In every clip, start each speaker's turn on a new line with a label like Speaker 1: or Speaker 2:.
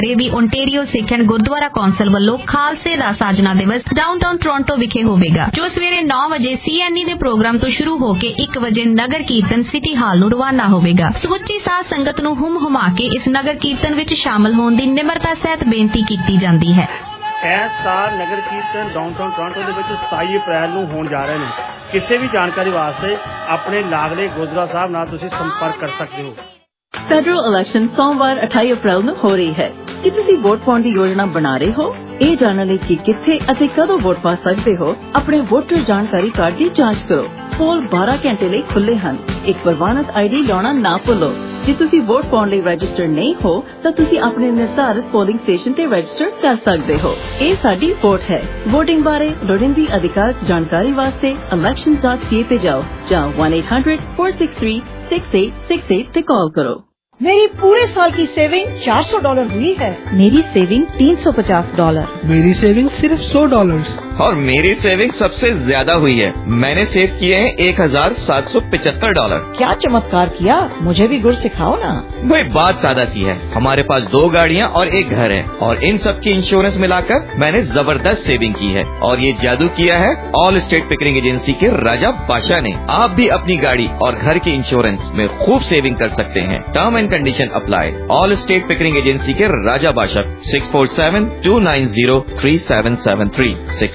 Speaker 1: ਇਹ ਵੀ Ontario Sikh and Gurdwara council ਵੱਲੋਂ ਖਾਲਸੇ ਦਾ ਸਾਜਨਾ ਦਿਵਸ ਡਾਊਨਟਾਊਨ ਟੋਰਾਂਟੋ ਵਿਖੇ ਹੋਵੇਗਾ, ਜੋ ਸਵੇਰੇ 9 ਵਜੇ CNE ਦੇ ਪ੍ਰੋਗਰਾਮ ਤੋਂ ਸ਼ੁਰੂ ਹੋ ਕੇ 1 ਵਜੇ ਨਗਰ ਕੀਰਤਨ ਸਿਟੀ ਹਾਲ ਨੂੰ ਰਵਾਨਾ ਹੋਵੇਗਾ। ਸਮੁੱਚੀ ਸਾਧ ਸੰਗਤ ਨੂੰ ਹੁਮ-ਹੁਮਾ ਕੇ ਇਸ ਨਗਰ ਕੀਰਤਨ ਵਿੱਚ ਸ਼ਾਮਲ ਹੋਣ ਦੀ ਨਿਮਰਤਾ ਸਹਿਤ ਬੇਨਤੀ ਕੀਤੀ ਜਾਂਦੀ ਹੈ।
Speaker 2: ਇਸ ਸਾਲ ਨਗਰ ਕੀਰਤਨ ਡਾਊਨਟਾਊਨ ਟੋਰਾਂਟੋ ਦੇ ਵਿੱਚ 27 ਅਪ੍ਰੈਲ ਨੂੰ ਹੋਣ ਜਾ ਰਹੇ ਨੇ। ਕਿਸੇ ਵੀ ਜਾਣਕਾਰੀ ਵਾਸਤੇ ਆਪਣੇ ਲਾਗਲੇ ਗੁਰਦੁਆਰਾ ਸਾਹਿਬ ਨਾਲ ਤੁਸੀਂ ਸੰਪਰਕ ਕਰ ਸਕਦੇ ਹੋ।
Speaker 3: ਫੈਡਰਲ ਇਲੈਕਸ਼ਨ ਸੋਮਵਾਰ 28 ਅਪ੍ਰੈਲ ਨੂੰ ਹੋ ਰਹੀ ਹੈ। ਕੀ ਤੁਸੀਂ ਵੋਟ ਪਾਉਣ ਦੀ ਯੋਜਨਾ ਬਣਾ ਰਹੇ ਹੋ? ਇਹ ਜਾਣਨ ਲਈ ਕਿ ਕਿੱਥੇ ਅਤੇ ਕਦੋਂ ਵੋਟ ਪਾ ਸਕਦੇ ਹੋ, ਆਪਣੇ ਵੋਟਰ ਜਾਣਕਾਰੀ ਕਾਰਡ ਦੀ ਜਾਂਚ ਕਰੋ। ਪੋਲ 12 ਘੰਟੇ ਲਈ ਖੁੱਲੇ ਹਨ। ਇੱਕ ਪ੍ਰਵਾਨਿਤ ID ਲਾਉਣਾ ਨਾ ਭੁੱਲੋ। ਜੇ ਤੁਸੀਂ ਵੋਟ ਪਾਉਣ ਲਈ ਰਜਿਸਟਰ ਨਹੀਂ ਹੋ ਤਾਂ ਤੁਸੀਂ ਆਪਣੇ ਨਿਰਧਾਰਿਤ ਪੋਲਿੰਗ ਸਟੇਸ਼ਨ ਤੇ ਰਜਿਸਟਰ ਕਰ ਸਕਦੇ ਹੋ। ਇਹ ਸਾਡੀ ਵੋਟ ਹੈ। ਵੋਟਿੰਗ ਬਾਰੇ ਲੋੜੀਂਦੀ ਅਧਿਕਾਰਤ ਜਾਣਕਾਰੀ ਵਾਸਤੇ elections.ca ਤੇ ਜਾਓ ਜਾਂ 1-800-463-6868 ਤੇ ਕਾਲ ਕਰੋ।
Speaker 4: मेरी पूरे साल की सेविंग $400 हुई है।
Speaker 3: मेरी सेविंग $350।
Speaker 5: मेरी सेविंग सिर्फ $100।
Speaker 6: और मेरी सेविंग सबसे ज्यादा हुई है। मैंने सेव किए हैं $1775।
Speaker 4: क्या चमत्कार किया, मुझे भी गुर सिखाओ ना।
Speaker 6: वही बात सादा सी है। हमारे पास 2 गाड़ियाँ और 1 घर है और इन सब की इंश्योरेंस मिलाकर मैंने जबरदस्त सेविंग की है। और ये जादू किया है ऑल स्टेट पिकरिंग एजेंसी के राजा बादशाह ने। आप भी अपनी गाड़ी और घर की इंश्योरेंस में खूब सेविंग कर सकते हैं। Term and condition apply. Allstate Pickering agency के राजा बादशाह 647-290-3773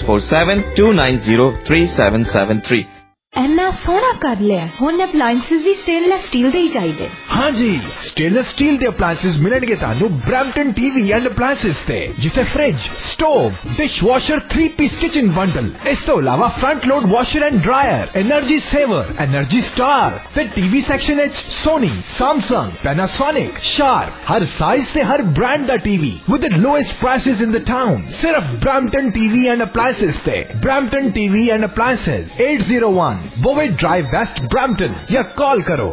Speaker 6: 647-290-3773।
Speaker 7: ਇੰਨਾ ਸੋਹਣਾ ਕਰ ਲਿਆ। ਹੁਣ ਅਪਲਾਈਐਂਸਿਸ ਵੀ ਸਟੇਨਲੈਸ ਸਟੀਲ ਦੇ ਹੀ ਚਾਹੀਦੇ।
Speaker 8: हाँ जी, स्टेनलेस स्टील के अप्लायंसेस मिलेंगे तानू ब्रैम्पटन टीवी एंड अप्लायंसेस ते, जिसे fridge, stove, dish washer 3-piece kitchen bundle. इस तो अलावा front load washer and dryer, energy saver, energy star ते टीवी सेक्शन विच सोनी, सैमसंग, पैनासोनिक, शार्प, हर साइज ते हर ब्रांड दा TV with the lowest prices in the town. सिर्फ ब्रैम्पटन टीवी एंड अप्लायंसेस ते। Brampton TV and appliances 801 बोवेट drive west Brampton या call करो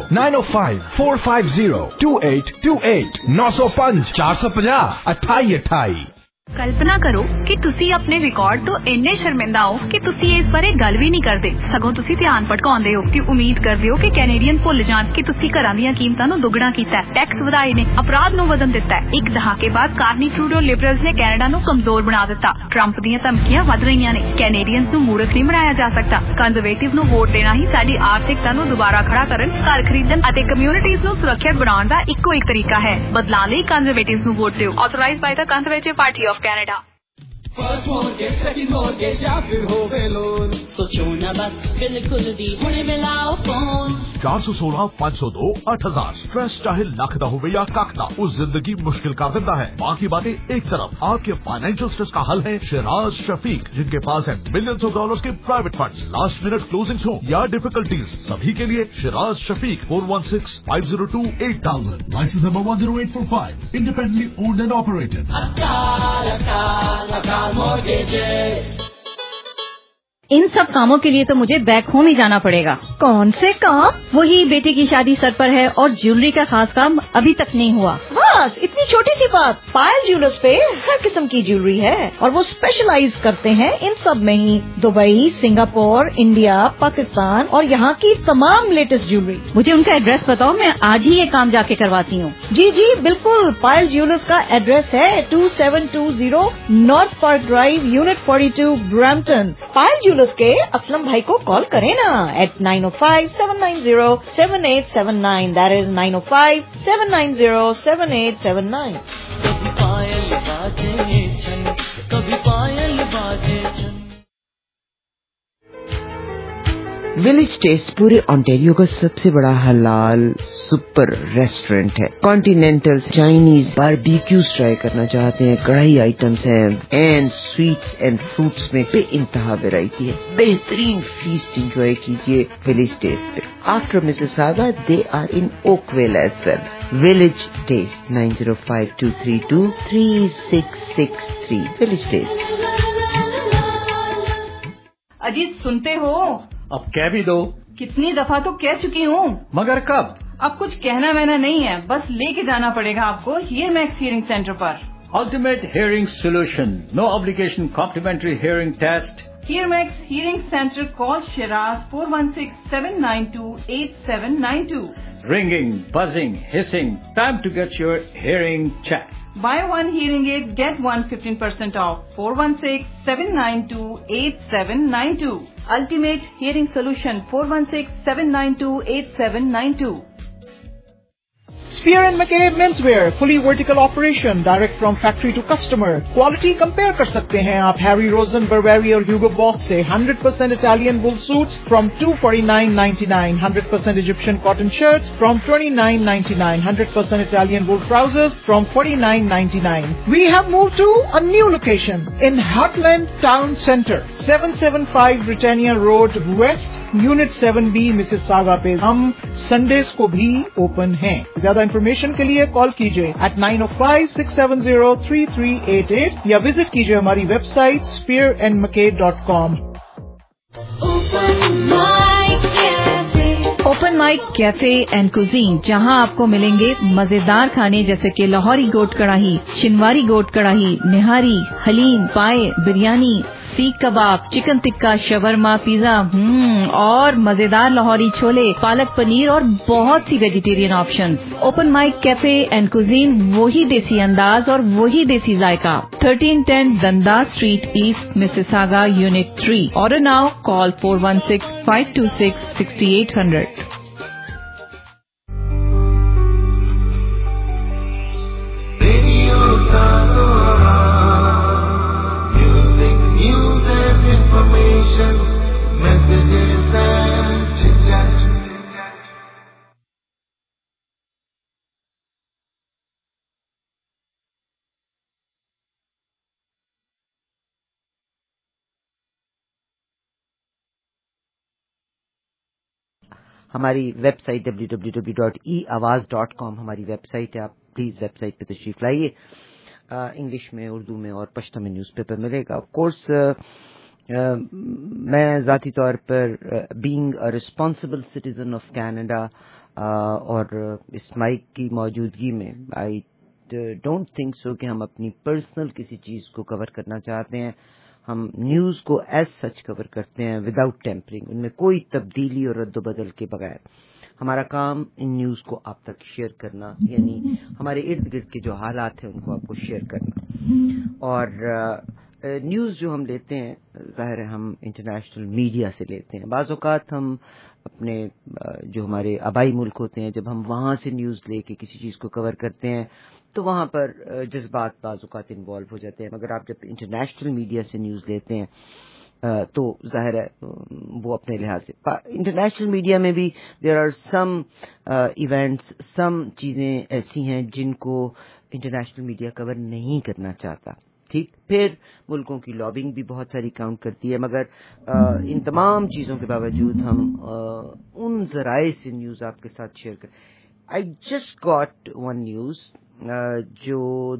Speaker 8: 905-450-2828 905 450 2828।
Speaker 1: ਕਲਪਨਾ ਕਰੋ ਕਿ ਤੁਸੀਂ ਆਪਣੇ ਰਿਕਾਰਡ ਤੋਂ ਇੰਨੇ ਸ਼ਰਮਿੰਦਾ ਹੋ ਕਿ ਤੁਸੀਂ ਇਸ ਬਾਰੇ ਗੱਲ ਵੀ ਨਹੀਂ ਕਰਦੇ, ਸਗੋਂ ਤੁਸੀਂ ਧਿਆਨ ਭਟਕਾਉਂਦੇ ਹੋ ਕਿ ਉਮੀਦ ਕਰਦੇ ਹੋ ਕਿ ਕੈਨੇਡੀਅਨ ਭੁੱਲ ਜਾਣ ਕਿ ਤੁਸੀਂ ਘਰਾਂ ਦੀਆਂ ਕੀਮਤਾਂ ਨੂੰ ਦੁੱਗਣਾ ਕੀਤਾ, ਟੈਕਸ ਵਧਾਏ ਨੇ, ਅਪਰਾਧ ਨੂੰ ਵਧਣ ਦਿੱਤਾ। ਇੱਕ ਦਹਾਕੇ ਬਾਅਦ ਕਾਰਨੀ ਟਰੂਡੋ ਲਿਬਰਲਸ ਨੇ ਕੈਨੇਡਾ ਨੂੰ ਕਮਜ਼ੋਰ ਬਣਾ ਦਿੱਤਾ। ਟਰੰਪ ਦੀਆਂ ਧਮਕੀਆਂ ਵੱਧ ਰਹੀਆਂ ਨੇ। ਕੈਨੇਡੀਅਨਸ ਨੂੰ ਮੂਰਖ ਨਹੀਂ ਬਣਾਇਆ ਜਾ ਸਕਦਾ। ਕੰਜ਼ਰਵੇਟਿਵ ਨੂੰ ਵੋਟ ਦੇਣਾ ਹੀ ਸਾਡੀ ਆਰਥਿਕਤਾ ਨੂੰ ਦੁਬਾਰਾ ਖੜਾ ਕਰਨ, ਘਰ ਖਰੀਦਣ ਅਤੇ ਕਮਿਊਨਿਟੀਜ਼ ਨੂੰ ਸੁਰੱਖਿਅਤ ਬਣਾਉਣ ਦਾ ਇੱਕੋ ਇੱਕ ਤਰੀਕਾ ਹੈ। ਬਦਲਾਅ ਲਈ ਕੰਜ਼ਰਵੇਟਿਵਸ ਨੂੰ ਵੋਟ ਦਿਓ। Authorised by the Conservative Party of Canada।
Speaker 9: First mortgage, second mortgage या फिर होवे लोन, सोचो ना बस बिल्कुल भी हुणे मिलाओ फोन।
Speaker 10: 416-502-8000। स्ट्रेस चाहे लख दा होवे या कख दा, उस जिंदगी मुश्किल कर देता है। बाकी बातें एक तरफ, आपके फाइनेंशियल स्ट्रेस का हल है शिराज शफीक, जिनके पास है मिलियंस ऑफ डॉलर्स के private funds. Last minute closing हो या डिफिकल्टीज, सभी के लिए Shiraz Shafiq 416-502-8000। Licence number 10845, independently owned and operated.
Speaker 3: इन सब कामों के लिए तो मुझे बैक होम ही जाना पड़ेगा।
Speaker 4: कौन से काम?
Speaker 3: वही बेटे की शादी सर पर है और ज्वेलरी का खास काम अभी तक नहीं हुआ।
Speaker 4: बस इतनी छोटी सी बात। पायल ज्वेलर्स पे हर किस्म की ज्वेलरी है और वो स्पेशलाइज करते हैं इन सब में ही। दुबई, सिंगापुर, इंडिया, पाकिस्तान और यहाँ की तमाम लेटेस्ट ज्वेलरी।
Speaker 3: मुझे उनका एड्रेस बताओ, मैं आज ही ये काम जाके करवाती हूँ।
Speaker 4: जी जी बिल्कुल। पायल ज्वेलर्स का एड्रेस है 2720 north park drive, unit 42, Brampton. Payal jewellers के असलम भाई को कॉल करें ना at 905-790-7879। That is 905-790-7879।
Speaker 9: कभी पायल बाजे छन, कभी पायल बाजे छन।
Speaker 11: विलेज टेस्ट पूरे ओंटारियो का सबसे बड़ा हलाल सुपर रेस्टोरेंट है। कॉन्टिनेंटल, चाइनीज, बारबेक्यूज ट्राई करना चाहते हैं, कढ़ाई आइटम्स हैं एंड स्वीट्स एंड फ्रूट्स में बेइंतहा वैरायटी है। बेहतरीन फीस्ट एंजॉय कीजिए विलेज टेस्ट पे। After Mississauga they are in Oakville as well. Village taste 905-232-3663। Village taste.
Speaker 3: Ajit सुनते हो?
Speaker 2: अब कह भी दो।
Speaker 3: कितनी दफा तो कह चुकी हूँ।
Speaker 2: मगर कब?
Speaker 3: अब कुछ कहना वहना नहीं है, बस लेके जाना पड़ेगा आपको हियर मैक्स हियरिंग सेंटर पर।
Speaker 2: Ultimate hearing solution, no obligation, complimentary hearing test.
Speaker 3: Hear Max hearing centre, call Shiraz 416-792-8792।
Speaker 2: Ringing, buzzing, hissing, time to get your hearing checked.
Speaker 3: Buy one hearing aid, get one 15% off. 416-792-8792. Ultimate Hearing Solution. 416-792-8792.
Speaker 5: Spear and McKay Menswear, fully vertical operation, direct from factory to customer. Quality compare कर सकते हैं आप Harry Rosen, Burberry और Hugo Boss से. 100% Italian wool suits from $249.99. 100% Egyptian cotton shirts from $29.99. 100% Italian wool trousers from $49.99. We have moved to a new location in Heartland Town Center, 775 Britannia Road West, Unit 7B, Mississauga पे. हम Sundays को भी open हैं. ज्यादा information के लिए call कीजिए at 905-670-3388 या विजिट कीजिए हमारी website spearandmckay.com.
Speaker 3: Open mic cafe and cuisine, जहां आपको मिलेंगे मजेदार खाने जैसे कि लाहौरी गोट कढ़ाई, शिनवारी गोट कढ़ाई, निहारी, हलीम, पाए, बिरयानी, सीख कबाब, चिकन टिक्का, शवरमा, पिज्जा और मजेदार लाहौरी छोले, पालक पनीर और बहुत सी vegetarian options. Open mic cafe and cuisine, वही देसी अंदाज और वही देसी जायका. 1310 Dundas street east, Mississauga, unit 3. Order now. Call 416-526-6800.
Speaker 12: Information, messages and chit-chat.
Speaker 11: हमारी वेबसाइट www.eawaz.com हमारी वेबसाइट है. आप प्लीज वेबसाइट पे तशरीफ लाइए. इंग्लिश में, उर्दू में और पश्तो में न्यूज़पेपर मिलेगा. ऑफ कोर्स मैं ज़ाती तौर पर being a responsible citizen of Canada और इस माइक की मौजूदगी में आई डोंट थिंक सो कि हम अपनी पर्सनल किसी चीज़ को कवर करना चाहते हैं. हम न्यूज़ को एज सच कवर करते हैं विदाउट टेम्परिंग, उनमें कोई तब्दीली और रद्दबदल के बगैर. हमारा काम इन न्यूज़ को आप तक शेयर करना, यानी हमारे इर्द गिर्द के जो हालात हैं उनको आपको शेयर करना. और न्यूज़ जो हम लेते हैं ज़ाहिर है हम इंटरनेशनल मीडिया से लेते हैं. बाज़ औक़ात हम अपने जो हमारे आबाई मुल्क होते हैं, जब हम वहाँ से न्यूज़ लेके किसी चीज़ को कवर करते हैं तो वहाँ पर जज्बात बाज़ औक़ात इन्वॉल्व हो जाते हैं. मगर आप जब इंटरनेशनल मीडिया से न्यूज़ लेते हैं तो ज़ाहिर है वो अपने लिहाज से. इंटरनेशनल मीडिया में भी there are some events, some चीज़ें ऐसी हैं जिनको इंटरनेशनल मीडिया कवर नहीं करना चाहता. ठीक, फिर मुल्कों की लॉबिंग भी बहुत सारी काउंट करती है. मगर इन तमाम चीज़ों के बावजूद हम उन ज़राए से न्यूज़ आपके साथ शेयर कर. I just got one news जो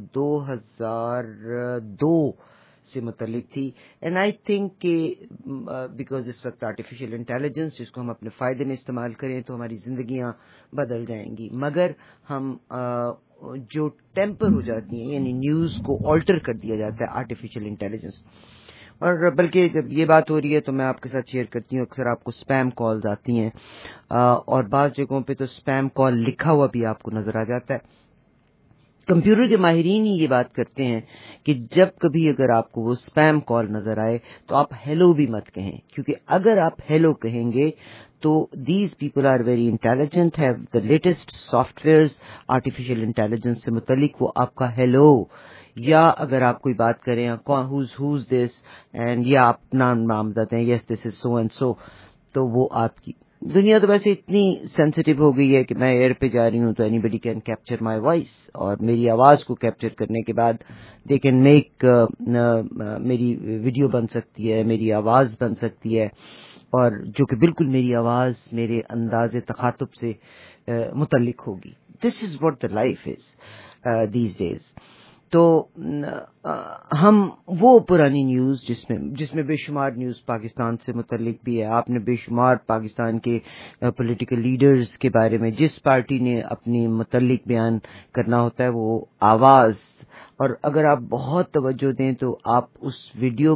Speaker 11: 2002 से मुतल्लिक थी. एंड आई थिंक कि बिकॉज इस वक्त आर्टिफिशियल इंटेलिजेंस जिसको हम अपने फ़ायदे में इस्तेमाल करें तो हमारी ज़िंदगियाँ बदल जाएंगी. मगर हम जो टेम्पर हो जाती हैं, यानी न्यूज़ को ऑल्टर कर दिया जाता है आर्टिफिशियल इंटेलिजेंस. और बल्कि जब ये बात हो रही है तो मैं आपके साथ शेयर करती हूँ, अक्सर आपको स्पैम कॉल्स आती हैं और बाज़ जगहों पे तो स्पैम कॉल लिखा हुआ भी आपको नज़र आ जाता है. कंप्यूटर के माहिरीन ही ये बात करते हैं कि जब कभी अगर आपको वो स्पैम कॉल नजर आए तो आप हेलो भी मत कहें, क्योंकि अगर आप हेलो कहेंगे तो these people are very intelligent, have the latest softwares artificial intelligence से मुतल्लिक. वो आपका हेलो या अगर आप कोई बात करें हुज दिस एंड या आप नाम बताते हैं yes this is so and so, तो वो आपकी दुनिया तो वैसे इतनी सेंसिटिव हो गई है कि मैं एयर पे जा रही हूँ तो anybody can capture my voice, और मेरी आवाज को कैप्चर करने के बाद दे कैन मेक मेरी वीडियो बन सकती है, मेरी आवाज बन सकती है, और जो कि बिल्कुल मेरी आवाज मेरे अंदाज़े तखातुब से मुतल्लिक होगी. This is what the life is these days. तो हम वो पुरानी न्यूज़ जिसमें बेशुमार न्यूज़ पाकिस्तान से मुतल्लिक भी है, आपने बेशुमार पाकिस्तान के पॉलिटिकल लीडर्स के बारे में जिस पार्टी ने अपनी मुतल्लिक बयान करना होता है वो आवाज़, और अगर आप बहुत तवज्जो दें तो आप उस वीडियो के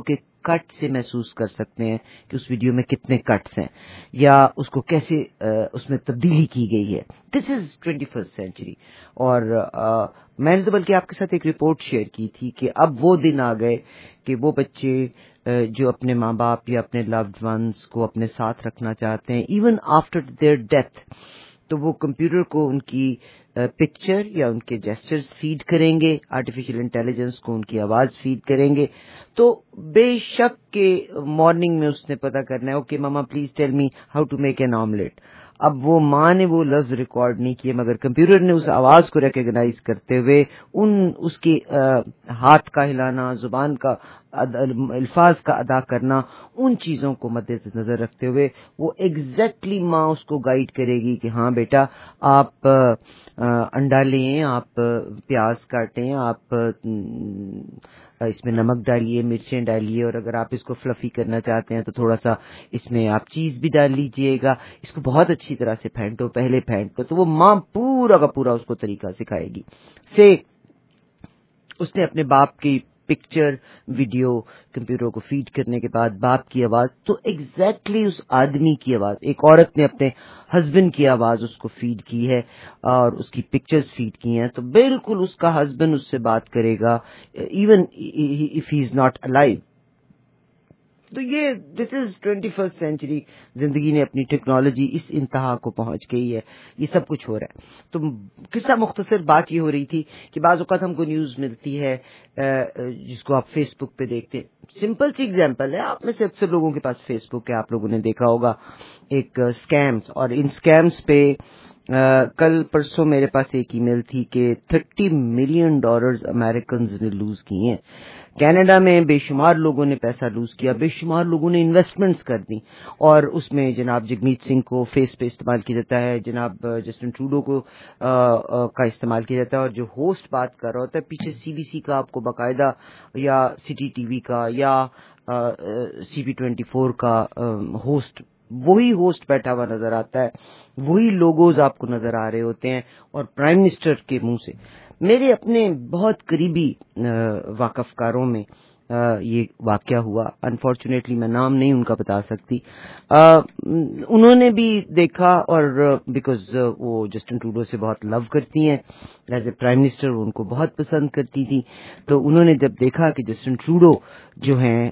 Speaker 11: کٹ سے محسوس کر سکتے ہیں کہ اس ویڈیو میں کتنے کٹس ہیں یا اس کو کیسے اس میں تبدیلی کی گئی ہے. This is 21st century. اور میں نے تو بلکہ آپ کے ساتھ ایک رپورٹ شیئر کی تھی کہ اب وہ دن آ گئے کہ وہ بچے جو اپنے ماں باپ یا اپنے لوڈ ونس کو اپنے ساتھ رکھنا چاہتے ہیں ایون آفٹر دیئر ڈیتھ, تو وہ کمپیوٹر کو ان کی پکچر یا ان کے جیسچرز فیڈ کریں گے, آرٹیفیشیل انٹیلیجنس کو ان کی آواز فیڈ کریں گے. تو بے شک کہ مارننگ میں اس نے پتا کرنا ہے okay mama please tell me how to make an omelette. اب وہ ماں نے وہ لفظ ریکارڈ نہیں کیے مگر کمپیوٹر نے اس آواز کو ریکگنائز کرتے ہوئے اس کے ہاتھ کا ہلانا, زبان کا الفاظ کا ادا کرنا, ان چیزوں کو مد نظر رکھتے ہوئے وہ ایگزیکٹلی ماں اس کو گائیڈ کرے گی کہ ہاں بیٹا آپ انڈا لیں, آپ پیاز کاٹیں, آپ اس میں نمک ڈالیے, مرچیں ڈالیے, اور اگر آپ اس کو فلفی کرنا چاہتے ہیں تو تھوڑا سا اس میں آپ چیز بھی ڈال لیجئے گا, اس کو بہت اچھی طرح سے پھینٹو, پہلے پھینٹو. تو وہ ماں پورا کا پورا اس کو طریقہ سکھائے گی. اس نے اپنے باپ کی پکچر ویڈیو کمپیوٹر کو فیڈ کرنے کے بعد باپ کی آواز, تو ایگزیکٹلی اس آدمی کی آواز, ایک عورت نے اپنے ہسبینڈ کی آواز اس کو فیڈ کی ہے اور اس کی پکچرز فیڈ کی ہیں, تو بالکل اس کا ہسبینڈ اس سے بات کرے گا even if he is not alive. تو یہ دس از 21st سینچری. زندگی نے اپنی ٹیکنالوجی اس انتہا کو پہنچ گئی ہے, یہ سب کچھ ہو رہا ہے. تو قصہ مختصر بات یہ ہو رہی تھی کہ بعض اوقات ہم کو نیوز ملتی ہے جس کو آپ فیس بک پہ دیکھتے ہیں. سمپل سی ایگزامپل ہے, آپ میں سے اکثر لوگوں کے پاس فیس بک ہے, آپ لوگوں نے دیکھا ہوگا ایک اسکیمز, اور ان اسکیمز پہ کل پرسوں میرے پاس ایک ای میل تھی کہ $30 ملین امریکنز نے لوز کیے ہیں. کینیڈا میں بے شمار لوگوں نے پیسہ لوز کیا, بے شمار لوگوں نے انویسٹمنٹس کر دی, اور اس میں جناب جگمیت سنگھ کو فیس پہ استعمال کیا جاتا ہے, جناب جسٹن ٹروڈو کو کا استعمال کیا جاتا ہے, اور جو ہوسٹ بات کر رہا ہوتا ہے پیچھے CBC کا آپ کو باقاعدہ, یا سٹی ٹی وی کا, یا CP24 کا ہوسٹ, وہی ہوسٹ بیٹھا ہوا نظر آتا ہے, وہی لوگوز آپ کو نظر آ رہے ہوتے ہیں, اور پرائم منسٹر کے منہ سے. میرے اپنے بہت قریبی واقف کاروں میں یہ واقعہ ہوا. انفارچونیٹلی میں نام نہیں ان کا بتا سکتی. انہوں نے بھی دیکھا, اور بیکاز وہ جسٹن ٹروڈو سے بہت لو کرتی ہیں ایز اے پرائم منسٹر, ان کو بہت پسند کرتی تھی, تو انہوں نے جب دیکھا کہ جسٹن ٹروڈو جو ہیں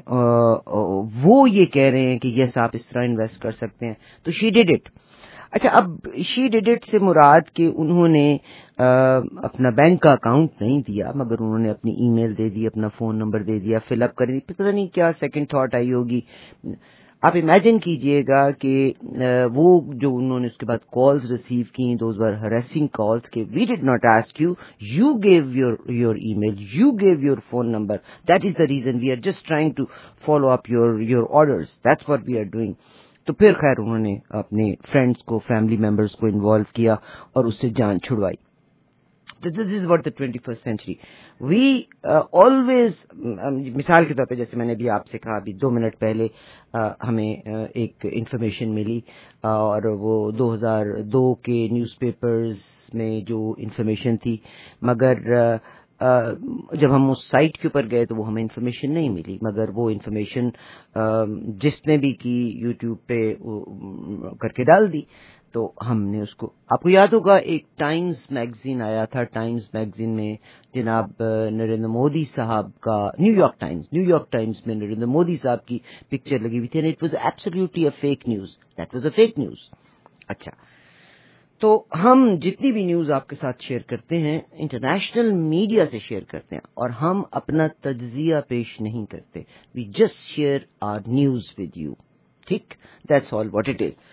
Speaker 11: وہ یہ کہہ رہے ہیں کہ یس آپ اس طرح انویسٹ کر سکتے ہیں, تو شی ڈیڈ اٹ. اچھا, اب شی ڈیڈ اٹ سے مراد کہ انہوں نے اپنا بینک کا اکاؤنٹ نہیں دیا, مگر انہوں نے اپنی ای میل دے دی, اپنا فون نمبر دے دیا, فل اپ کر دی. پتہ نہیں کیا سیکنڈ تھاٹ آئی ہوگی. آپ امیجن کیجئے گا کہ وہ جو انہوں نے اس کے بعد کالز ریسیو کی, دوز ور ہریسنگ کالز کہ we did not ask you, you gave your email, you gave your phone number, that is the reason, we are just trying to follow up your orders, that's what we are doing. تو پھر خیر انہوں نے اپنے friends کو, family members کو involve کیا اور اس سے جان چھڑوائی. This is what the 21st century. We always, مثال کے طور پہ جیسے میں نے بھی آپ سے کہا ابھی 2 منٹ پہلے ہمیں ایک انفارمیشن ملی, اور وہ 2002 کے نیوز پیپرز میں جو انفارمیشن تھی, مگر جب ہم اس سائٹ کے اوپر گئے تو وہ ہمیں انفارمیشن نہیں ملی, مگر وہ انفارمیشن جس نے بھی کی یوٹیوب پہ کر کے ڈال دی. تو ہم نے اس کو, آپ کو یاد ہوگا ایک ٹائمز میگزین آیا تھا, ٹائمز میگزین میں جناب نریندر مودی صاحب کا, نیو یارک ٹائمز میں نریندر مودی صاحب کی پکچر لگی ہوئی تھی, and it was absolutely a fake news, that was a fake news. اچھا, تو ہم جتنی بھی نیوز آپ کے ساتھ شیئر کرتے ہیں انٹرنیشنل میڈیا سے شیئر کرتے ہیں, اور ہم اپنا تجزیہ پیش نہیں کرتے, we just share our news with you. ٹھیک, that's all what it is.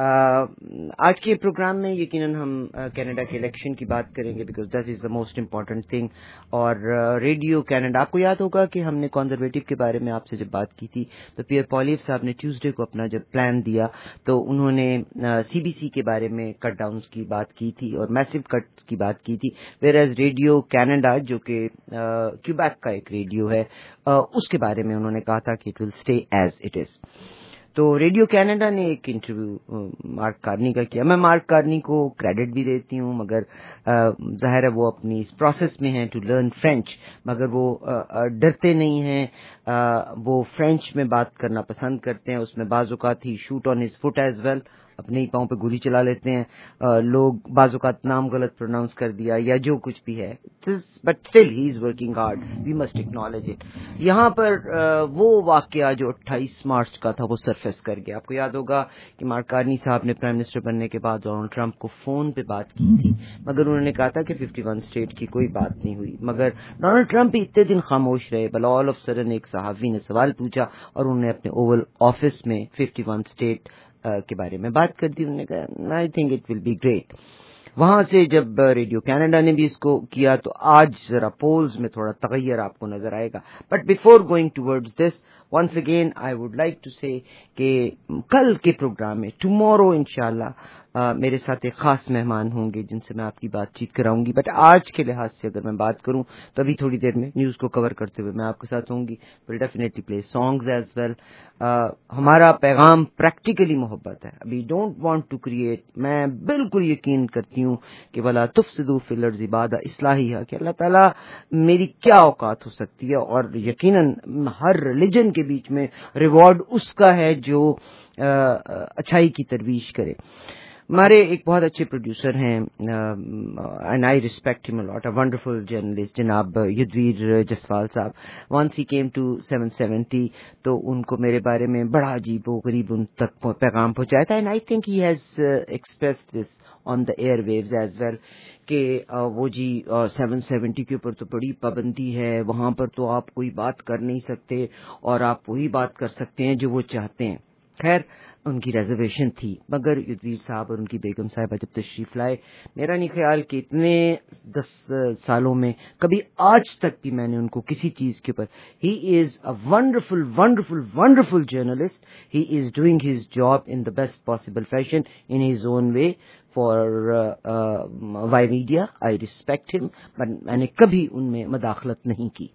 Speaker 11: آج کے پروگرام میں یقیناً ہم کینیڈا کے الیکشن کی بات کریں گے, because that is the most important thing. اور ریڈیو کینیڈا, آپ کو یاد ہوگا کہ ہم نے کنزرویٹو کے بارے میں آپ سے جب بات کی تھی تو پیئر پولیو صاحب نے ٹیوزڈے کو اپنا جب پلان دیا تو انہوں نے CBC کے بارے میں کٹ ڈاؤنز کی بات کی تھی اور میسو کٹس کی بات کی تھی, ویئر ایز ریڈیو کینیڈا جو کہ کیوبیک کا ایک ریڈیو ہے اس کے بارے میں انہوں نے کہا تھا کہ it will stay as it is. تو ریڈیو کینیڈا نے ایک انٹرویو مارک کارنی کا کیا. میں مارک کارنی کو کریڈٹ بھی دیتی ہوں, مگر ظاہر ہے وہ اپنی اس پروسیس میں ہیں ٹو لرن فرینچ, مگر وہ ڈرتے نہیں ہیں, وہ فرینچ میں بات کرنا پسند کرتے ہیں. اس میں بعض اوقات he shoot on his foot as well, اپنے ہی پاؤں پہ گولی چلا لیتے ہیں لوگ, بعض اوقات نام غلط پروناؤنس کر دیا یا جو کچھ بھی ہے, but still he is working hard, we must acknowledge it. یہاں پر وہ واقعہ جو 28 مارچ کا تھا وہ سرفیس کر گیا. آپ کو یاد ہوگا کہ مارک کارنی صاحب نے پرائم منسٹر بننے کے بعد ڈونلڈ ٹرمپ کو فون پہ بات کی تھی, مگر انہوں نے کہا تھا کہ 51 اسٹیٹ کی کوئی بات نہیں ہوئی. مگر ڈونلڈ ٹرمپ بھی اتنے دن خاموش رہے, بل آل آف سڈن ایک صحافی نے سوال پوچھا اور انہوں نے اپنے اوول آفس میں 51 اسٹیٹ کے بارے میں بات کر دی. انہوں نے کہا I think it will be great. وہاں سے جب ریڈیو کینیڈا نے بھی اس کو کیا تو آج ذرا پولز میں تھوڑا تغیر آپ کو نظر آئے گا. But before going towards this, once again I would like to say کہ کل کے پروگرام میں ٹمورو انشاءاللہ میرے ساتھ ایک خاص مہمان ہوں گے جن سے میں آپ کی بات چیت کراؤں گی. بٹ آج کے لحاظ سے اگر میں بات کروں تو ابھی تھوڑی دیر میں نیوز کو کور کرتے ہوئے میں آپ کے ساتھ ہوں گی. Will definitely play songs as well. ہمارا پیغام پریکٹیکلی محبت ہے. ابھی ڈونٹ وانٹ ٹو کریٹ. میں بالکل یقین کرتی ہوں کہ ولا تفسدوا فی الارض بعد اصلاحها, کہ اللہ تعالیٰ میری کیا اوقات ہو سکتی ہے, اور یقیناً ہر ریلیجن کے بیچ میں ریوارڈ اس کا ہے جو اچھائی کی ترویج کرے. ہمارے ایک بہت اچھے پروڈیوسر ہیں, and I respect him a lot, a wonderful journalist, جناب یدویر جسوال صاحب. وانس ہی کیم ٹو 770 تو ان کو میرے بارے میں بڑا عجیب و غریب ان تک پیغام پہنچایا تھا, and I think he has expressed this on the air views as well کہ وہ جی 770 کے اوپر تو بڑی پابندی ہے, وہاں پر تو آپ کوئی بات کر نہیں سکتے اور آپ وہی بات کر سکتے ہیں جو وہ چاہتے ہیں. خیر ان کی ریزرویشن تھی, مگر یدویر صاحب اور ان کی بیگم صاحبہ جب تشریف لائے, میرا نہیں خیال کہ اتنے 10 سالوں میں کبھی آج تک بھی میں نے ان کو کسی چیز کے اوپر, he is a wonderful wonderful wonderful journalist, he is doing his job in the best possible fashion in his own way for Y media. I respect him, but میں نے کبھی ان میں مداخلت نہیں کی.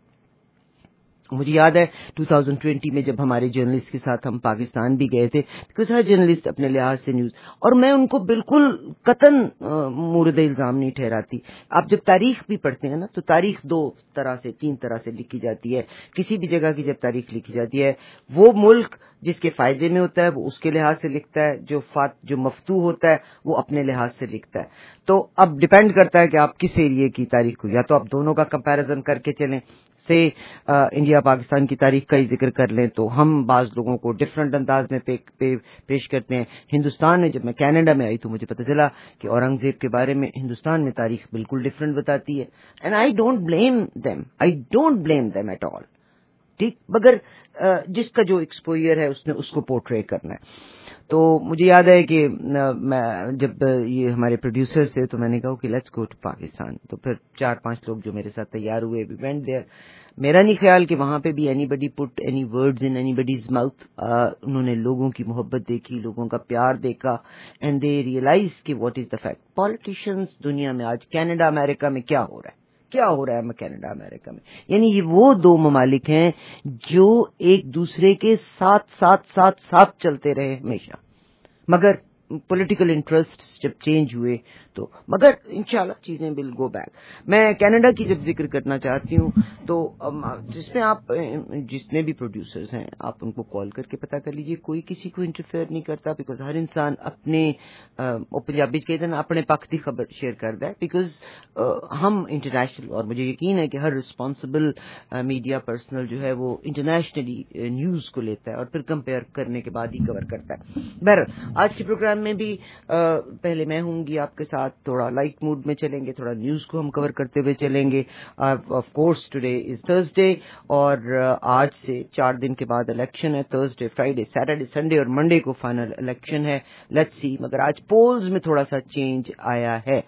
Speaker 11: مجھے یاد ہے 2020 میں جب ہمارے جرنلسٹ کے ساتھ ہم پاکستان بھی گئے تھے, بیکاز ہر جرنلسٹ اپنے لحاظ سے نیوز, اور میں ان کو بالکل قطعاً مورد الزام نہیں ٹھہراتی. آپ جب تاریخ بھی پڑھتے ہیں نا تو تاریخ 2 طرح سے 3 طرح سے لکھی جاتی ہے. کسی بھی جگہ کی جب تاریخ لکھی جاتی ہے, وہ ملک جس کے فائدے میں ہوتا ہے وہ اس کے لحاظ سے لکھتا ہے, جو مفتوح ہوتا ہے وہ اپنے لحاظ سے لکھتا ہے. تو اب ڈیپینڈ کرتا ہے کہ آپ کس ایریے کی تاریخ کو, یا تو آپ دونوں کا کمپیریزن کر کے چلیں, سے انڈیا پاکستان کی تاریخ کا ہی ذکر کر لیں تو ہم بعض لوگوں کو ڈفرینٹ انداز میں پیش کرتے ہیں. ہندوستان میں جب میں کینیڈا میں آئی تو مجھے پتہ چلا کہ اورنگزیب کے بارے میں ہندوستان میں تاریخ بالکل ڈفرینٹ بتاتی ہے, and I don't blame them at all. ٹھیک, مگر جس کا جو ایکسپوئر ہے اس نے اس کو پورٹری کرنا ہے. تو مجھے یاد ہے کہ میں جب یہ ہمارے پروڈیوسرز تھے تو میں نے کہا کہ لیٹس گو ٹو پاکستان. تو پھر 4-5 لوگ جو میرے ساتھ تیار ہوئے, وی وینٹ دیئر. میرا نہیں خیال کہ وہاں پہ بھی anybody put any words in anybody's mouth. انہوں نے لوگوں کی محبت دیکھی, لوگوں کا پیار دیکھا, اینڈ دے ریئلائز کہ what is the fact. Politicians دنیا میں آج کینیڈا امریکہ میں کیا ہو رہا ہے کینیڈا امریکہ میں, یعنی یہ وہ 2 ممالک ہیں جو ایک دوسرے کے ساتھ چلتے رہے ہمیشہ, مگر پولیٹیکل انٹرسٹ جب چینج ہوئے تو, مگر انشاءاللہ چیزیں ول گو بیک. میں کینیڈا کی جب ذکر کرنا چاہتی ہوں تو جس میں آپ جتنے بھی پروڈیوسرز ہیں آپ ان کو کال کر کے پتا کر لیجئے, کوئی کسی کو انٹرفیئر نہیں کرتا, بیکاز ہر انسان اپنے پنجابی کہتے ہیں اپنے پک کی خبر شیئر کرتا ہے, بیکاز ہم انٹرنیشنل, اور مجھے یقین ہے کہ ہر رسپانسبل میڈیا پرسنل جو ہے وہ انٹرنیشنلی نیوز کو لیتا ہے اور پھر کمپیئر کرنے کے بعد ہی کور کرتا ہے. بہرحال آج کے پروگرام میں بھی پہلے میں ہوں گی آپ کے ساتھ, تھوڑا لائٹ موڈ میں چلیں گے, تھوڑا نیوز کو ہم کور کرتے ہوئے چلیں گے. Of course today is Thursday, اور آج سے 4 دن کے بعد الیکشن ہے. تھرسڈے, فرائیڈے, سیٹرڈے, سنڈے اور منڈے کو فائنل الیکشن ہے. لیٹس سی, مگر آج پولز میں تھوڑا سا چینج آیا ہے.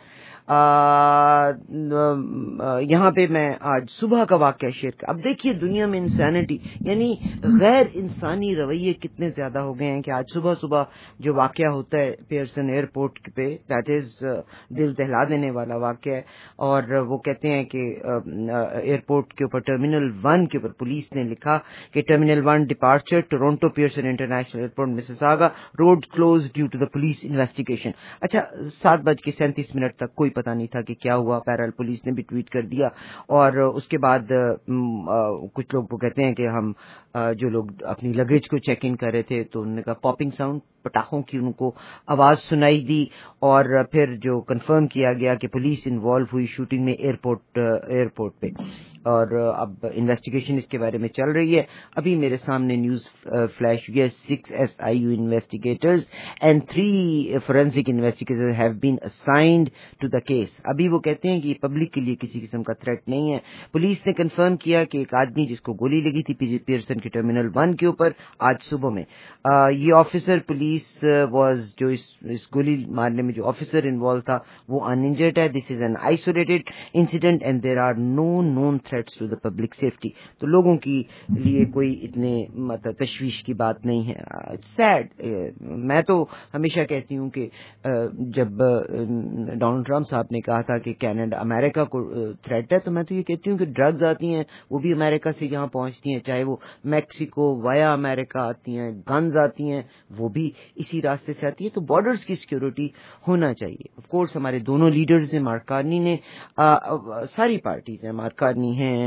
Speaker 11: یہاں پہ میں آج صبح کا واقعہ شیئر کر. اب دیکھیے دنیا میں انسانٹی یعنی غیر انسانی رویے کتنے زیادہ ہو گئے ہیں کہ آج صبح صبح جو واقعہ ہوتا ہے پیئرسن ایئرپورٹ پہ, دیٹ از دل دہلا دینے والا واقعہ ہے. اور وہ کہتے ہیں کہ ایئرپورٹ کے اوپر ٹرمینل 1 کے اوپر پولیس نے لکھا کہ terminal 1 departure Toronto Pearson international airport Mississauga road close due to the police investigation. اچھا 7:37 تک کوئی پتا نہیں تھا کہ کیا ہوا. بہرحال پولیس نے بھی ٹویٹ کر دیا اور اس کے بعد کچھ لوگ وہ کہتے ہیں کہ ہم جو لوگ اپنی لگیج کو چیک ان کر رہے تھے تو انہوں نے کہا پاپنگ ساؤنڈ, پٹاخوں کی ان کو آواز سنائی دی. اور پھر جو کنفرم کیا گیا کہ پولیس انوالو ہوئی شوٹنگ میں ایئرپورٹ پہ. اور اب انویسٹیگیشن اس کے بارے میں چل رہی ہے. ابھی میرے سامنے نیوز فلیش ہوئی ہے 6 SIU investigators and 3 forensic investigators have been assigned to the case. ابھی وہ کہتے ہیں کہ یہ پبلک کے لیے کسی قسم کا تھریٹ نہیں ہے. پولیس نے کنفرم کیا کہ ایک آدمی جس کو گولی لگی تھی پیئرسن کے ٹرمینل 1 کے اوپر آج صبح میں, یہ آفیسر پولیس واز جو اس گولی مارنے میں جو آفیسر انوالو تھا وہ انجرڈ ہے. This is an isolated incident and there are no known threats to the public safety. تو لوگوں کے لیے کوئی اتنے مطلب تشویش کی بات نہیں ہے. سیڈ. میں تو ہمیشہ کہتی ہوں کہ جب ڈونلڈ ٹرمپ صاحب نے کہا تھا کہ کینیڈا امریکہ کو تھریٹ ہے, تو میں تو یہ کہتی ہوں کہ ڈرگز آتی ہیں وہ بھی امریکہ سے یہاں پہنچتی ہیں, چاہے وہ میکسیکو وایا امریکہ آتی ہیں, گنز آتی ہیں وہ بھی اسی راستے سے آتی ہے. تو بارڈرز کی سیکورٹی ہونا چاہیے. آف کورس ہمارے دونوں لیڈرز نے, مارک کارنی نے, ساری پارٹیز ہیں, مارک کارنی ہیں,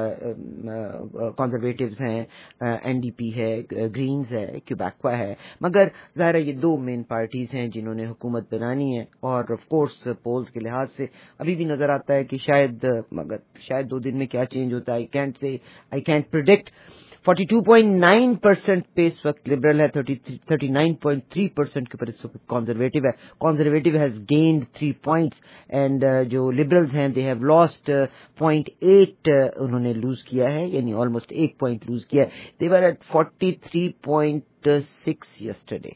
Speaker 11: کنزرویٹوز ہیں, NDP ہے, گرینز ہے, کیوبیکوا ہے, مگر ظاہر ہے یہ 2 مین پارٹیز ہیں جنہوں نے حکومت بنانی ہے. اور آف کورس پولز کے لحاظ سے ابھی بھی نظر آتا ہے کہ شاید 2 دن میں کیا چینج ہوتا ہے I can't predict. 42.9% پہ اس وقت لبرل ہے, 39.3% کے اوپر اس وقت کنزرویٹو ہے. Conservative has gained 3 points and جو لبرلز ہیں دے ہیو لاسٹ 0.8 انہوں نے لوز کیا ہے, یعنی آلموسٹ 1 point لوز کیا ہے. They were at 43.6 yesterday,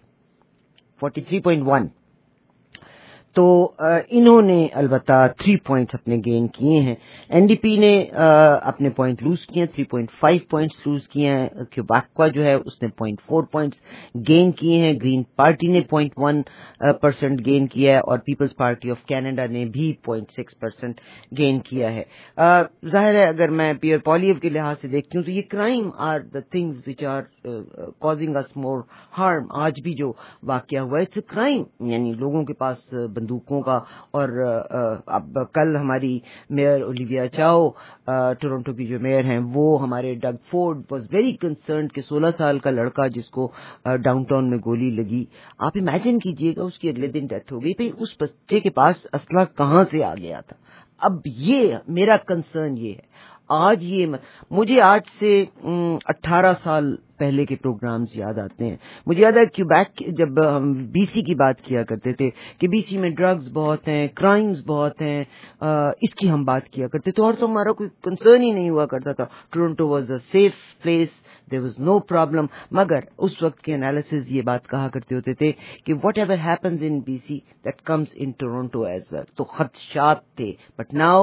Speaker 11: 43.1. تو انہوں نے البتہ 3 points اپنے گین کیے ہیں. NDP نے اپنے پوائنٹ لوز کیے ہیں, 3.5 points لوز کیے ہیں. کیوبیکوا جو ہے اس نے 0.4 points گین کیے ہیں. گرین پارٹی نے 0.1% گین کیا ہے, اور پیپلز پارٹی آف کینیڈا نے بھی 0.6% گین کیا ہے. ظاہر ہے اگر میں پیئر پولیو کے لحاظ سے دیکھتی ہوں تو یہ crime are the things which are causing us more harm. آج بھی جو واقعہ ہوا ہے اٹس اے کرائم, یعنی لوگوں کے پاس بندوقوں کا. اور اب کل ہماری میئر اولیویا چاؤ ٹورنٹو کی جو میئر ہیں وہ ہمارے Doug Ford was very concerned کہ 16 سال کا لڑکا جس کو ڈاؤن ٹاؤن میں گولی لگی, آپ امیجن کیجئے گا اس کی اگلے دن ڈیتھ ہو گئی. بھائی اس بچے کے پاس اسلحہ کہاں سے آ گیا تھا؟ اب یہ میرا کنسرن یہ ہے. آج یہ مجھے آج سے 18 سال پہلے کے پروگرامز یاد آتے ہیں. مجھے یاد ہے کیوبیک جب ہم BC کی بات کیا کرتے تھے کہ BC میں ڈرگز بہت ہیں, کرائمز بہت ہیں, اس کی ہم بات کیا کرتے تھے, اور تو ہمارا کوئی کنسرن ہی نہیں ہوا کرتا تھا. Toronto was a safe place, there was no problem. مگر اس وقت کے انالیسز یہ بات کہا کرتے ہوتے تھے کہ whatever happens in BC that comes in Toronto as well. تو خدشات تھے, بٹ ناؤ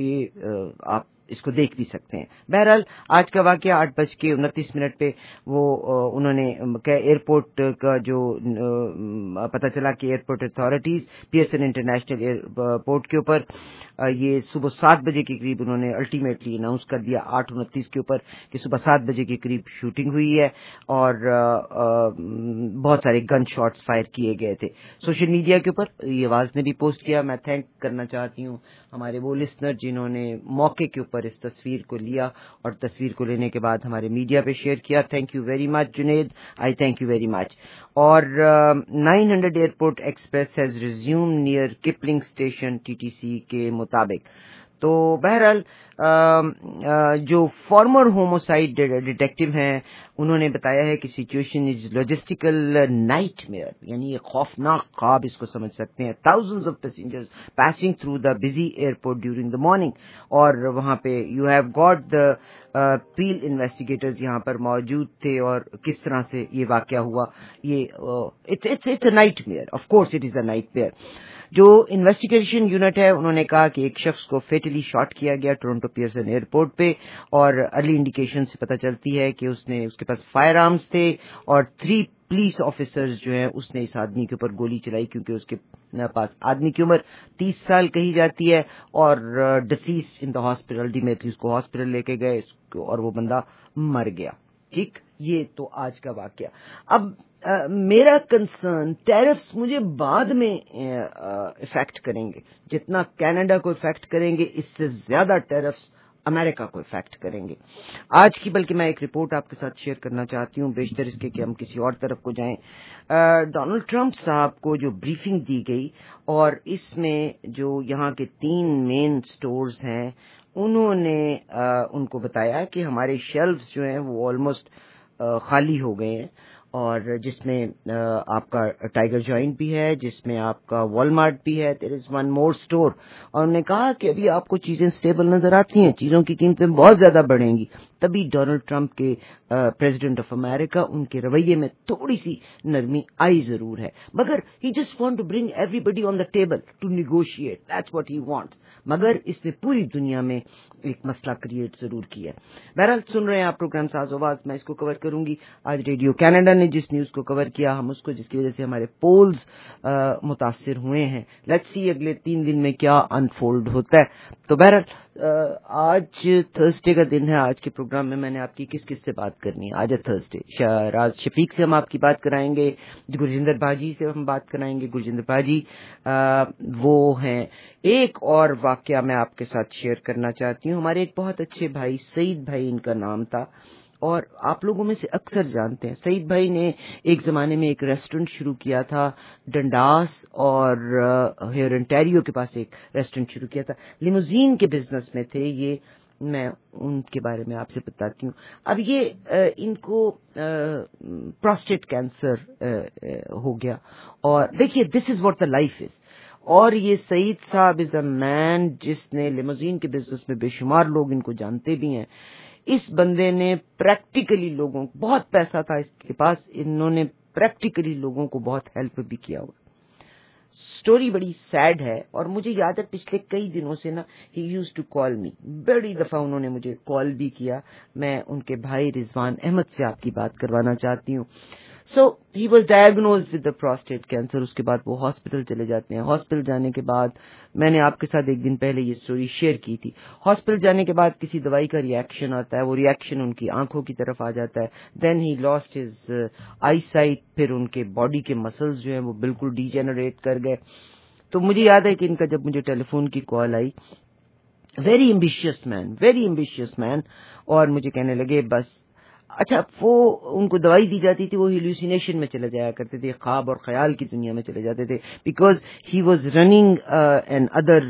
Speaker 11: آپ اس کو دیکھ بھی سکتے ہیں. بہرحال آج کا واقعہ 8:29 پہ وہ انہوں نے ایئرپورٹ کا جو پتہ چلا کہ airport authorities Pearson international airport کے اوپر یہ صبح 7 بجے کے قریب انہوں نے الٹیمیٹلی اناؤنس کر دیا 8:29 کے اوپر کہ صبح 7 بجے کے قریب شوٹنگ ہوئی ہے اور بہت سارے گن شاٹس فائر کیے گئے تھے. سوشل میڈیا کے اوپر یہ آواز نے بھی پوسٹ کیا. میں تھینک کرنا چاہتی ہوں ہمارے وہ لسنر جنہوں نے موقع کے اوپر اس تصویر کو لیا اور تصویر کو لینے کے بعد ہمارے میڈیا پہ شیئر کیا. Thank you very much Junaid, I thank you very much. اور 900 airport express has resumed near Kipling station TTC کے مطابق. تو بہرحال جو فارمر ہوموسائڈ ڈیٹیکٹیو ہیں انہوں نے بتایا ہے کہ situation is logistical nightmare, یعنی خوفناک خواب اس کو سمجھ سکتے ہیں. thousands of passengers passing through the busy airport during the morning. اور وہاں پہ you have got the Peel investigators یہاں پر موجود تھے اور کس طرح سے یہ واقعہ ہوا. یہ it's a nightmare, of course it is a nightmare. جو انویسٹیگیشن یونٹ ہے انہوں نے کہا کہ ایک شخص کو فیٹلی شاٹ کیا گیا ٹورنٹو پیئرسن ایئرپورٹ پہ، اور ارلی انڈیکیشن سے پتہ چلتی ہے کہ اس کے پاس فائر آرمز تھے، اور 3 پولیس آفیسرز جو ہیں اس نے اس آدمی کے اوپر گولی چلائی، کیونکہ اس کے پاس آدمی کی عمر 30 سال کہی جاتی ہے، اور deceased in the hospital, ultimately اس کو ہاسپٹل لے کے گئے اور وہ بندہ مر گیا. ٹھیک، یہ تو آج کا واقعہ. اب میرا کنسرن ٹیرفس مجھے بعد میں افیکٹ کریں گے، جتنا کینیڈا کو افیکٹ کریں گے اس سے زیادہ ٹیرفس امریکہ کو افیکٹ کریں گے. آج کی بلکہ میں ایک رپورٹ آپ کے ساتھ شیئر کرنا چاہتی ہوں، بیشتر اس کے کہ ہم کسی اور طرف کو جائیں. ڈونلڈ ٹرمپ صاحب کو جو بریفنگ دی گئی، اور اس میں جو یہاں کے 3 مین سٹورز ہیں انہوں نے ان کو بتایا کہ ہمارے شیلفز جو ہیں وہ آلموسٹ خالی ہو گئے ہیں، اور جس میں آپ کا ٹائیگر جوائنٹ بھی ہے، جس میں آپ کا والمارٹ بھی ہے. There is one more store. اور انہوں نے کہا کہ ابھی آپ کو چیزیں اسٹیبل نظر آتی ہیں، چیزوں کی قیمتیں بہت زیادہ بڑھیں گی. تبھی ڈونلڈ ٹرمپ کے پریزیڈنٹ آف امریکہ ان کے رویے میں تھوڑی سی نرمی آئی ضرور ہے، مگر he just want to bring everybody on the table to negotiate. That's what he wants. مگر اس نے پوری دنیا میں ایک مسئلہ کریٹ ضرور کیا. بہرحال سن رہے ہیں آپ پروگرام ساز آواز، میں اس کو کور کروں گی. آج ریڈیو کینیڈا نے جس نیوز کو کور کیا، ہم اس کو، جس کی وجہ سے ہمارے پولز متاثر ہوئے ہیں. لیٹس سی اگلے 3 دن میں کیا انفولڈ ہوتا ہے. تو بہرحال آج تھرسڈے کا دن ہے. آج کے پروگرام میں نے آپ کی کس سے بات کرنی ہے؟ آج ہے تھرسڈے. راز شفیق سے ہم آپ کی بات کرائیں گے، گرجندر باجی سے ہم بات کرائیں گے. گرجندر باجی وہ ہیں. ایک اور واقعہ میں آپ کے ساتھ شیئر کرنا چاہتی ہوں. ہمارے ایک بہت اچھے بھائی سعید بھائی ان کا نام تھا، اور آپ لوگوں میں سے اکثر جانتے ہیں سعید بھائی نے ایک زمانے میں ایک ریسٹورنٹ شروع کیا تھا ڈنڈاس اور ہیئر انٹیریو کے پاس ایک ریسٹورنٹ شروع کیا تھا. لیموزین کے بزنس میں تھے یہ. میں ان کے بارے میں آپ سے بتاتی ہوں. اب یہ ان کو پروسٹیٹ کینسر ہو گیا، اور دیکھیے دس is what the life is. اور یہ سعید صاحب از اے مین جس نے لیموزین کے بزنس میں بے شمار لوگ ان کو جانتے بھی ہیں. اس بندے نے پریکٹیکلی لوگوں کو، بہت پیسہ تھا اس کے پاس، انہوں نے پریکٹیکلی لوگوں کو بہت ہیلپ بھی کیا ہوا. سٹوری بڑی سیڈ ہے، اور مجھے یاد ہے پچھلے کئی دنوں سے نا ہی یوز ٹو کال می. بڑی دفعہ انہوں نے مجھے کال بھی کیا. میں ان کے بھائی رضوان احمد سے آپ کی بات کروانا چاہتی ہوں. So he was diagnosed with the prostate cancer. اس کے بعد وہ ہاسپٹل چلے جاتے ہیں. ہاسپٹل جانے کے بعد میں نے آپ کے ساتھ ایک دن پہلے یہ سٹوری شیئر کی تھی. ہاسپٹل جانے کے بعد کسی دوائی کا ریئیکشن آتا ہے، وہ ریئیکشن ان کی آنکھوں کی طرف آ جاتا ہے. Then he lost his eyesight. پھر ان کے باڈی کے مسلز جو ہیں وہ بالکل ڈی جنریٹ کر گئے. تو مجھے یاد ہے کہ ان کا جب مجھے ٹیلی فون کی کال آئی، ویری ایمبیشیس مین، اور مجھے کہنے لگے بس اچھا وہ ان کو دوائی دی جاتی تھی، وہ ہیلوسینیشن میں چلے جایا کرتے تھے، خواب اور خیال کی دنیا میں چلے جاتے تھے. Because he was running an other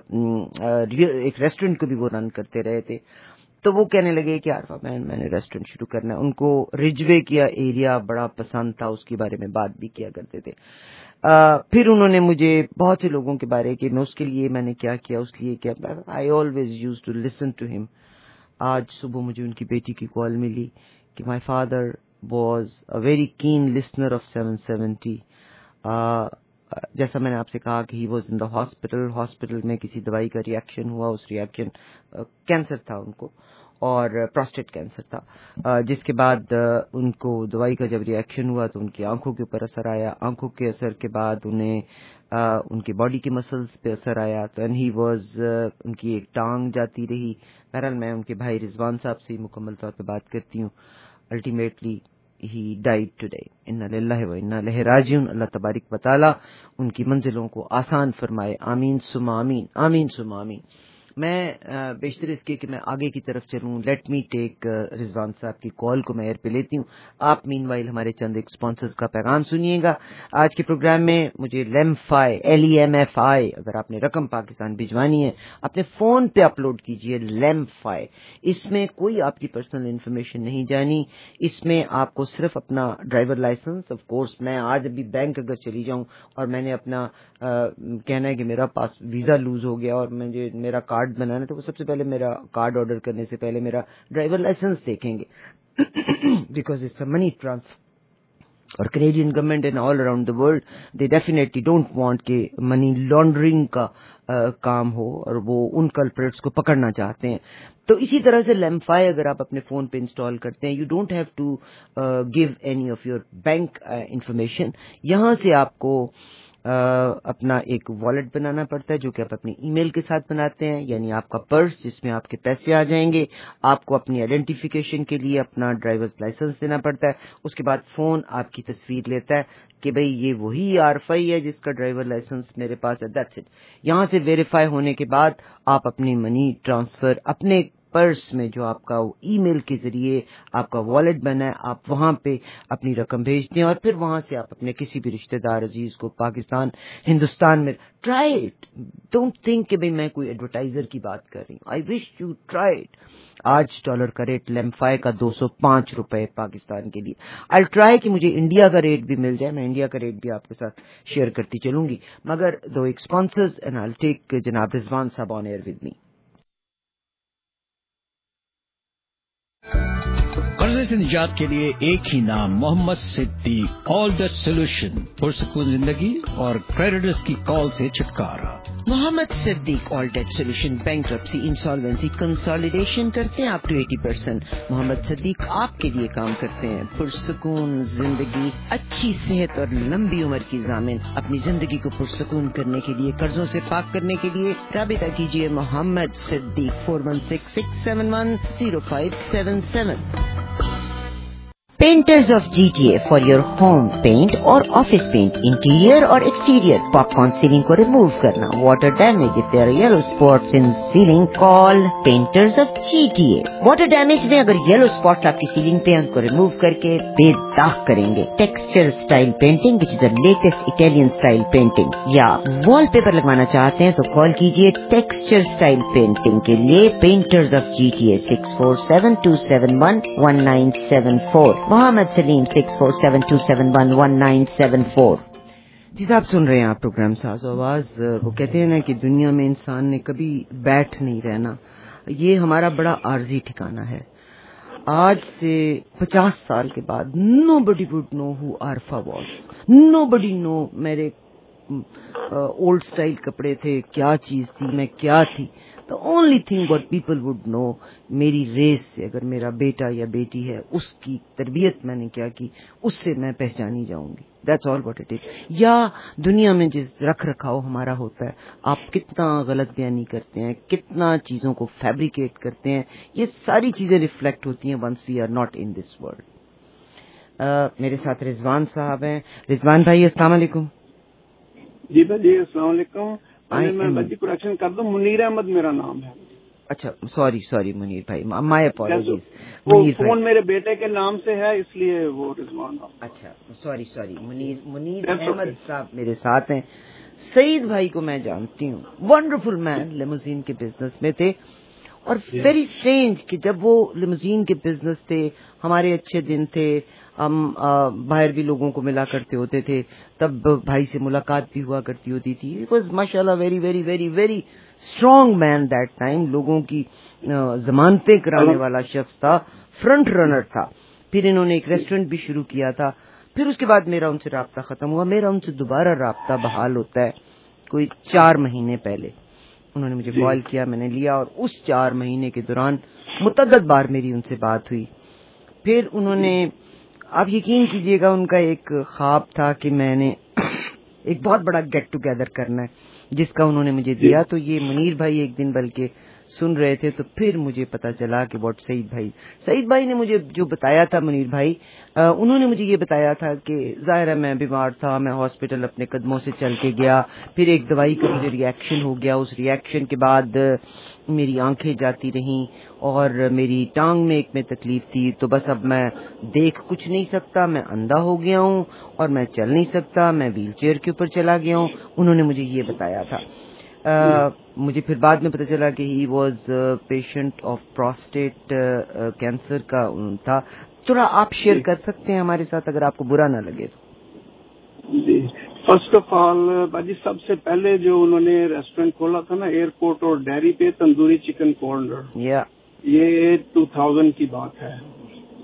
Speaker 11: ایک ریسٹورینٹ کو بھی وہ رن کرتے رہے تھے. تو وہ کہنے لگے کہ عارفہ میں نے ریسٹورینٹ شروع کرنا ہے. ان کو رجوے کیا ایریا بڑا پسند تھا، اس کے بارے میں بات بھی کیا کرتے تھے. پھر انہوں نے مجھے بہت سے لوگوں کے بارے کہ میں اس کے لیے میں نے کیا کیا، اس لیے کیا. I always use to listen to him. آج صبح مجھے ان کی بیٹی کی کال ملی کہ my father was a very keen listener of 770. جیسا میں نے آپ سے کہا کہ he was in the hospital میں کسی دوائی کا ریئیکشن ہوا. اس ریئیکشن کینسر تھا ان کو، اور پروسٹیٹ کینسر تھا، جس کے بعد ان کو دوائی کا جب ریئیکشن ہوا تو ان کی آنکھوں کے اوپر اثر آیا. آنکھوں کے اثر کے بعد انہیں ان کی باڈی کے مسلز پہ اثر آیا. تو ہی واز ان کی ایک ٹانگ جاتی رہی. بہرحال میں ان کے بھائی رضوان صاحب سے مکمل طور پہ بات کرتی ہوں. Ultimately he died today. انا للہ و انا الیہ راجعون. اللہ تبارک و تعالی ان کی منزلوں کو آسان فرمائے. آمین ثم آمین، آمین ثم آمین. میں بیشتر اس کے کہ میں آگے کی طرف چلوں، لیٹ می ٹیک رضوان صاحب کی کال کو میں ایئر پہ لیتی ہوں. آپ مین وائل ہمارے چند ایک اسپانسرز کا پیغام سنیے گا. آج کے پروگرام میں مجھے لیمفائی LEMFI اگر آپ نے رقم پاکستان بھجوانی ہے اپنے فون پہ اپلوڈ کیجئے. لیمفائی، اس میں کوئی آپ کی پرسنل انفارمیشن نہیں جانی. اس میں آپ کو صرف اپنا ڈرائیور لائسنس، آف کورس میں آج ابھی بینک اگر چلی جاؤں اور میں نے اپنا کہنا ہے کہ میرا پاس ویزا لوز ہو گیا اور مجھے میرا کارڈ بنانا تو وہ سب سے پہلے میرا کارڈ آرڈر کرنے سے پہلے میرا ڈرائیور لائسنس دیکھیں گے because it's a money transfer. اور Canadian government and all around the world they definitely don't want کہ منی لانڈرنگ کا کام ہو اور وہ ان کلپریٹس کو پکڑنا چاہتے ہیں. تو اسی طرح سے لیمفائی اگر آپ اپنے فون پہ انسٹال کرتے ہیں, you don't have to give any of your bank information. یہاں سے آپ کو اپنا ایک والیٹ بنانا پڑتا ہے جو کہ آپ اپنی ای میل کے ساتھ بناتے ہیں, یعنی آپ کا پرس جس میں آپ کے پیسے آ جائیں گے. آپ کو اپنی آئیڈینٹیفیکیشن کے لیے اپنا ڈرائیورز لائسنس دینا پڑتا ہے. اس کے بعد فون آپ کی تصویر لیتا ہے کہ بھئی یہ وہی عارفی ہے جس کا ڈرائیور لائسنس میرے پاس ہے, دیٹس اٹ. یہاں سے ویریفائی ہونے کے بعد آپ اپنی منی ٹرانسفر اپنے پرس میں جو آپ کا ای میل کے ذریعے آپ کا والیٹ بنا ہے, آپ وہاں پہ اپنی رقم بھیجتے ہیں اور پھر وہاں سے آپ اپنے کسی بھی رشتہ دار عزیز کو پاکستان ہندوستان میں ٹرائی اٹ. ڈونٹ تھنک کہ بھئی میں کوئی ایڈورٹائزر کی بات کر رہی ہوں. I wish you try it. آج ڈالر کا ریٹ لیمفائی کا 205 روپے پاکستان کے لیے. آئی ٹرائی کہ مجھے انڈیا کا ریٹ بھی مل جائے, میں انڈیا کا ریٹ بھی آپ کے ساتھ شیئر کرتی چلوں گی, مگر دو ایک اسپانسرز اینڈ آئی ٹیک جناب رضوان صاحب آن ایئر ود می.
Speaker 13: قرضے سے نجات کے لیے ایک ہی نام, محمد صدیق. آل دا سولوشن, پرسکون زندگی اور کریڈٹرز کی کال سے چھٹکارا.
Speaker 11: Muhammad Siddique all debt solution, bankruptcy insolvency consolidation کرتے ہیں آپ ٹو 80%. محمد صدیق آپ کے لیے کام کرتے ہیں. پرسکون زندگی, اچھی صحت اور لمبی عمر کی ضامن. اپنی زندگی کو پرسکون کرنے کے لیے, قرضوں سے پاک کرنے کے لیے رابطہ کیجیے محمد صدیق 4166710577. Painters of GTA for your home paint اور office paint, interior اور exterior. Popcorn ceiling کو remove کرنا, water damage, if there are yellow spots in ceiling, call Painters of GTA. Water damage میں اگر yellow spots آپ کی ceiling پہ, ان کو remove کر کے بے داغ کریں گے. Texture style painting which is the latest Italian style painting. یا wall paper لگوانا چاہتے ہیں تو call کیجئے Texture style painting کے لیے Painters of GTA 6472711974. محمد سلیم 6472711974. جی صاحب سن رہے ہیں آپ پروگرام ساز آواز. وہ کہتے ہیں نا کہ دنیا میں انسان نے کبھی بیٹھ نہیں رہنا, یہ ہمارا بڑا عارضی ٹھکانہ ہے. آج سے 50 سال کے بعد nobody would know who Arfa was. Nobody know میرے اولڈ سٹائل کپڑے تھے, کیا چیز تھی, میں کیا تھی. The only thing what people would know, میری ریس سے اگر میرا بیٹا یا بیٹی ہے, اس کی تربیت میں نے کیا کی, اس سے میں پہچانی جاؤں گی. That's all what it is. یا دنیا میں جس رکھ رکھاؤ ہمارا ہوتا ہے, آپ کتنا غلط بیانی کرتے ہیں, کتنا چیزوں کو فیبریکیٹ کرتے ہیں, یہ ساری چیزیں ریفلیکٹ ہوتی ہیں once we are not in this world. میرے ساتھ رضوان صاحب ہیں. رضوان بھائی السلام علیکم.
Speaker 14: جی بھائی السلام علیکم. میں بجی کریکشن کر دوں, منیر احمد میرا نام ہے.
Speaker 11: اچھا سوری منیر بھائی, مائی اپالوجیز.
Speaker 14: فون میرے بیٹے کے نام سے ہے اس لیے وہ رضوان. اچھا
Speaker 11: سوری منیر احمد صاحب میرے ساتھ ہیں. سعید بھائی کو میں جانتی ہوں, ونڈرفل مین, لیموزین کے بزنس میں تھے. اور ویری اسٹرینج کہ جب وہ لیموزین کے بزنس تھے, ہمارے اچھے دن تھے, ہم باہر بھی لوگوں کو ملا کرتے ہوتے تھے, تب بھائی سے ملاقات بھی ہوا کرتی ہوتی تھی. اٹ واز ماشاء اللہ very very very very strong man that time. لوگوں کی ضمانتیں کرانے والا شخص تھا, فرنٹ رنر تھا. پھر انہوں نے ایک ریسٹورینٹ بھی شروع کیا تھا. پھر اس کے بعد میرا ان سے رابطہ ختم ہوا. میرا ان سے دوبارہ رابطہ بحال ہوتا ہے کوئی 4 مہینے پہلے. انہوں نے مجھے کال کیا, میں نے لیا, اور اس 4 مہینے کے دوران متعدد بار میری ان سے بات ہوئی. پھر انہوں نے, آپ یقین کیجئے گا, ان کا ایک خواب تھا کہ میں نے ایک بہت بڑا گیٹ ٹوگیدر کرنا ہے, جس کا انہوں نے مجھے دیا. تو یہ منیر بھائی ایک دن بلکہ سن رہے تھے, تو پھر مجھے پتا چلا کہ واٹ سعید بھائی نے مجھے جو بتایا تھا, منیر بھائی انہوں نے مجھے یہ بتایا تھا کہ ظاہر ہے میں بیمار تھا, میں ہاسپٹل اپنے قدموں سے چل کے گیا, پھر ایک دوائی کا مجھے ریئیکشن ہو گیا, اس ریئیکشن کے بعد میری آنکھیں جاتی رہیں اور میری ٹانگ میں ایک میں تکلیف تھی, تو بس اب میں دیکھ کچھ نہیں سکتا, میں اندھا ہو گیا ہوں اور میں چل نہیں سکتا, میں ویل چیئر کے اوپر چلا گیا ہوں. انہوں نے مجھے یہ بتایا تھا. مجھے پھر بعد میں پتہ چلا کہ he was patient of prostate cancer کا تھا. تھوڑا آپ شیئر کر سکتے ہیں ہمارے ساتھ اگر آپ کو برا نہ لگے تو.
Speaker 14: جی فرسٹ آف آل باجی, سب سے پہلے جو انہوں نے ریسٹورینٹ کھولا تھا نا ایئرپورٹ اور ڈیری پہ, تندوری چکن کارنر, یہ 2000 کی بات ہے.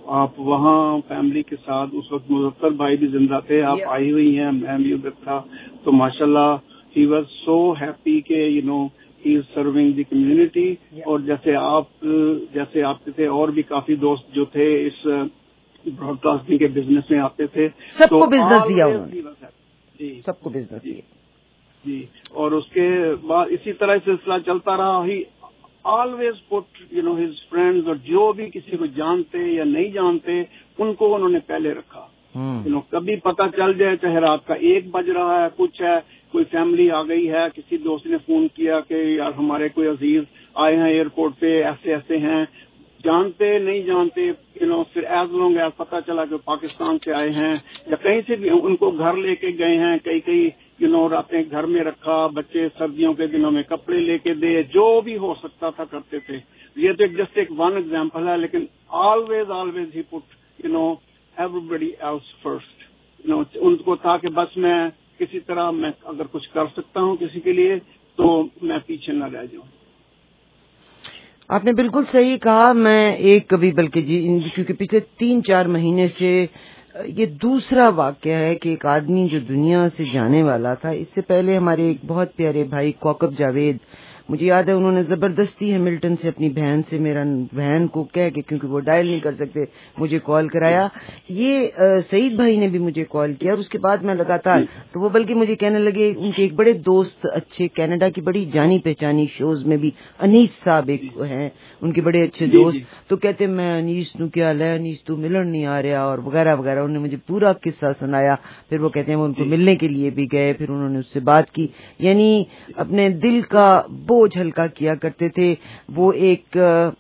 Speaker 14: آپ وہاں فیملی کے ساتھ اس وقت مظفر بھائی بھی زندہ تھے, آپ آئی ہوئی ہیں, میں بھی ادھر تھا, تو ماشاءاللہ ہی واز سو ہیپی کہ ہی از سرونگ دی کمیونٹی. اور جیسے آپ کے تھے اور بھی کافی دوست جو تھے اس براڈ کاسٹنگ کے بزنس میں آتے تھے,
Speaker 11: سب کو بزنس دیا انہوں نے, جی سب کو بزنس دیا
Speaker 14: جی. اور اس کے بعد اسی طرح سلسلہ چلتا رہا. He always put his friends, اور جو بھی کسی کو جانتے یا نہیں جانتے ان کو انہوں نے پہلے رکھا. کبھی پتہ چل جائے, چاہے رات کا 1 بج رہا ہے, کچھ ہے, کوئی فیملی آ گئی ہے, کسی دوست نے فون کیا کہ یار ہمارے کوئی عزیز آئے ہیں ایئرپورٹ پہ, ایسے ایسے ہیں, جانتے نہیں جانتے, پھر ایز لانگ ایز پتہ چلا کہ پاکستان سے آئے ہیں یا کہیں سے بھی, ان کو گھر لے کے گئے ہیں, کئی راتیں گھر میں رکھا, بچے سردیوں کے دنوں میں کپڑے لے کے دے, جو بھی ہو سکتا تھا کرتے تھے. یہ تو جسٹ ایک ون ایگزامپل ہے, لیکن always he put everybody else first. ان کو تھا کہ بس میں کسی طرح میں اگر کچھ کر سکتا ہوں کسی کے لیے تو میں پیچھے نہ رہ جاؤں.
Speaker 11: آپ نے بالکل صحیح کہا. میں بلکہ کیونکہ پچھلے 3-4 مہینے سے یہ دوسرا واقعہ ہے کہ ایک آدمی جو دنیا سے جانے والا تھا, اس سے پہلے ہمارے ایک بہت پیارے بھائی کوکب جاوید, مجھے یاد ہے انہوں نے زبردستی ہیملٹن سے اپنی بہن سے, میرا بہن کو کہہ کے, کیونکہ وہ ڈائل نہیں کر سکتے, مجھے کال کرایا. یہ سعید بھائی نے بھی مجھے کال کیا, اور اس کے بعد میں لگاتار, تو وہ بلکہ مجھے کہنے لگے, ان کے ایک بڑے دوست اچھے کینیڈا کی بڑی جانی پہچانی شوز میں بھی انیس صاحب ایک ہیں, ان کے بڑے اچھے دوست, تو کہتے میں انیس نو کیا لے, انیس تو ملن نہیں آ رہا اور وغیرہ وغیرہ. انہوں نے مجھے پورا قصہ سنایا. پھر وہ کہتے ہیں وہ ان کو ملنے کے لیے بھی گئے, پھر انہوں نے اس سے بات کی, یعنی اپنے دل کا بوجھ ہلکا کیا کرتے تھے. وہ ایک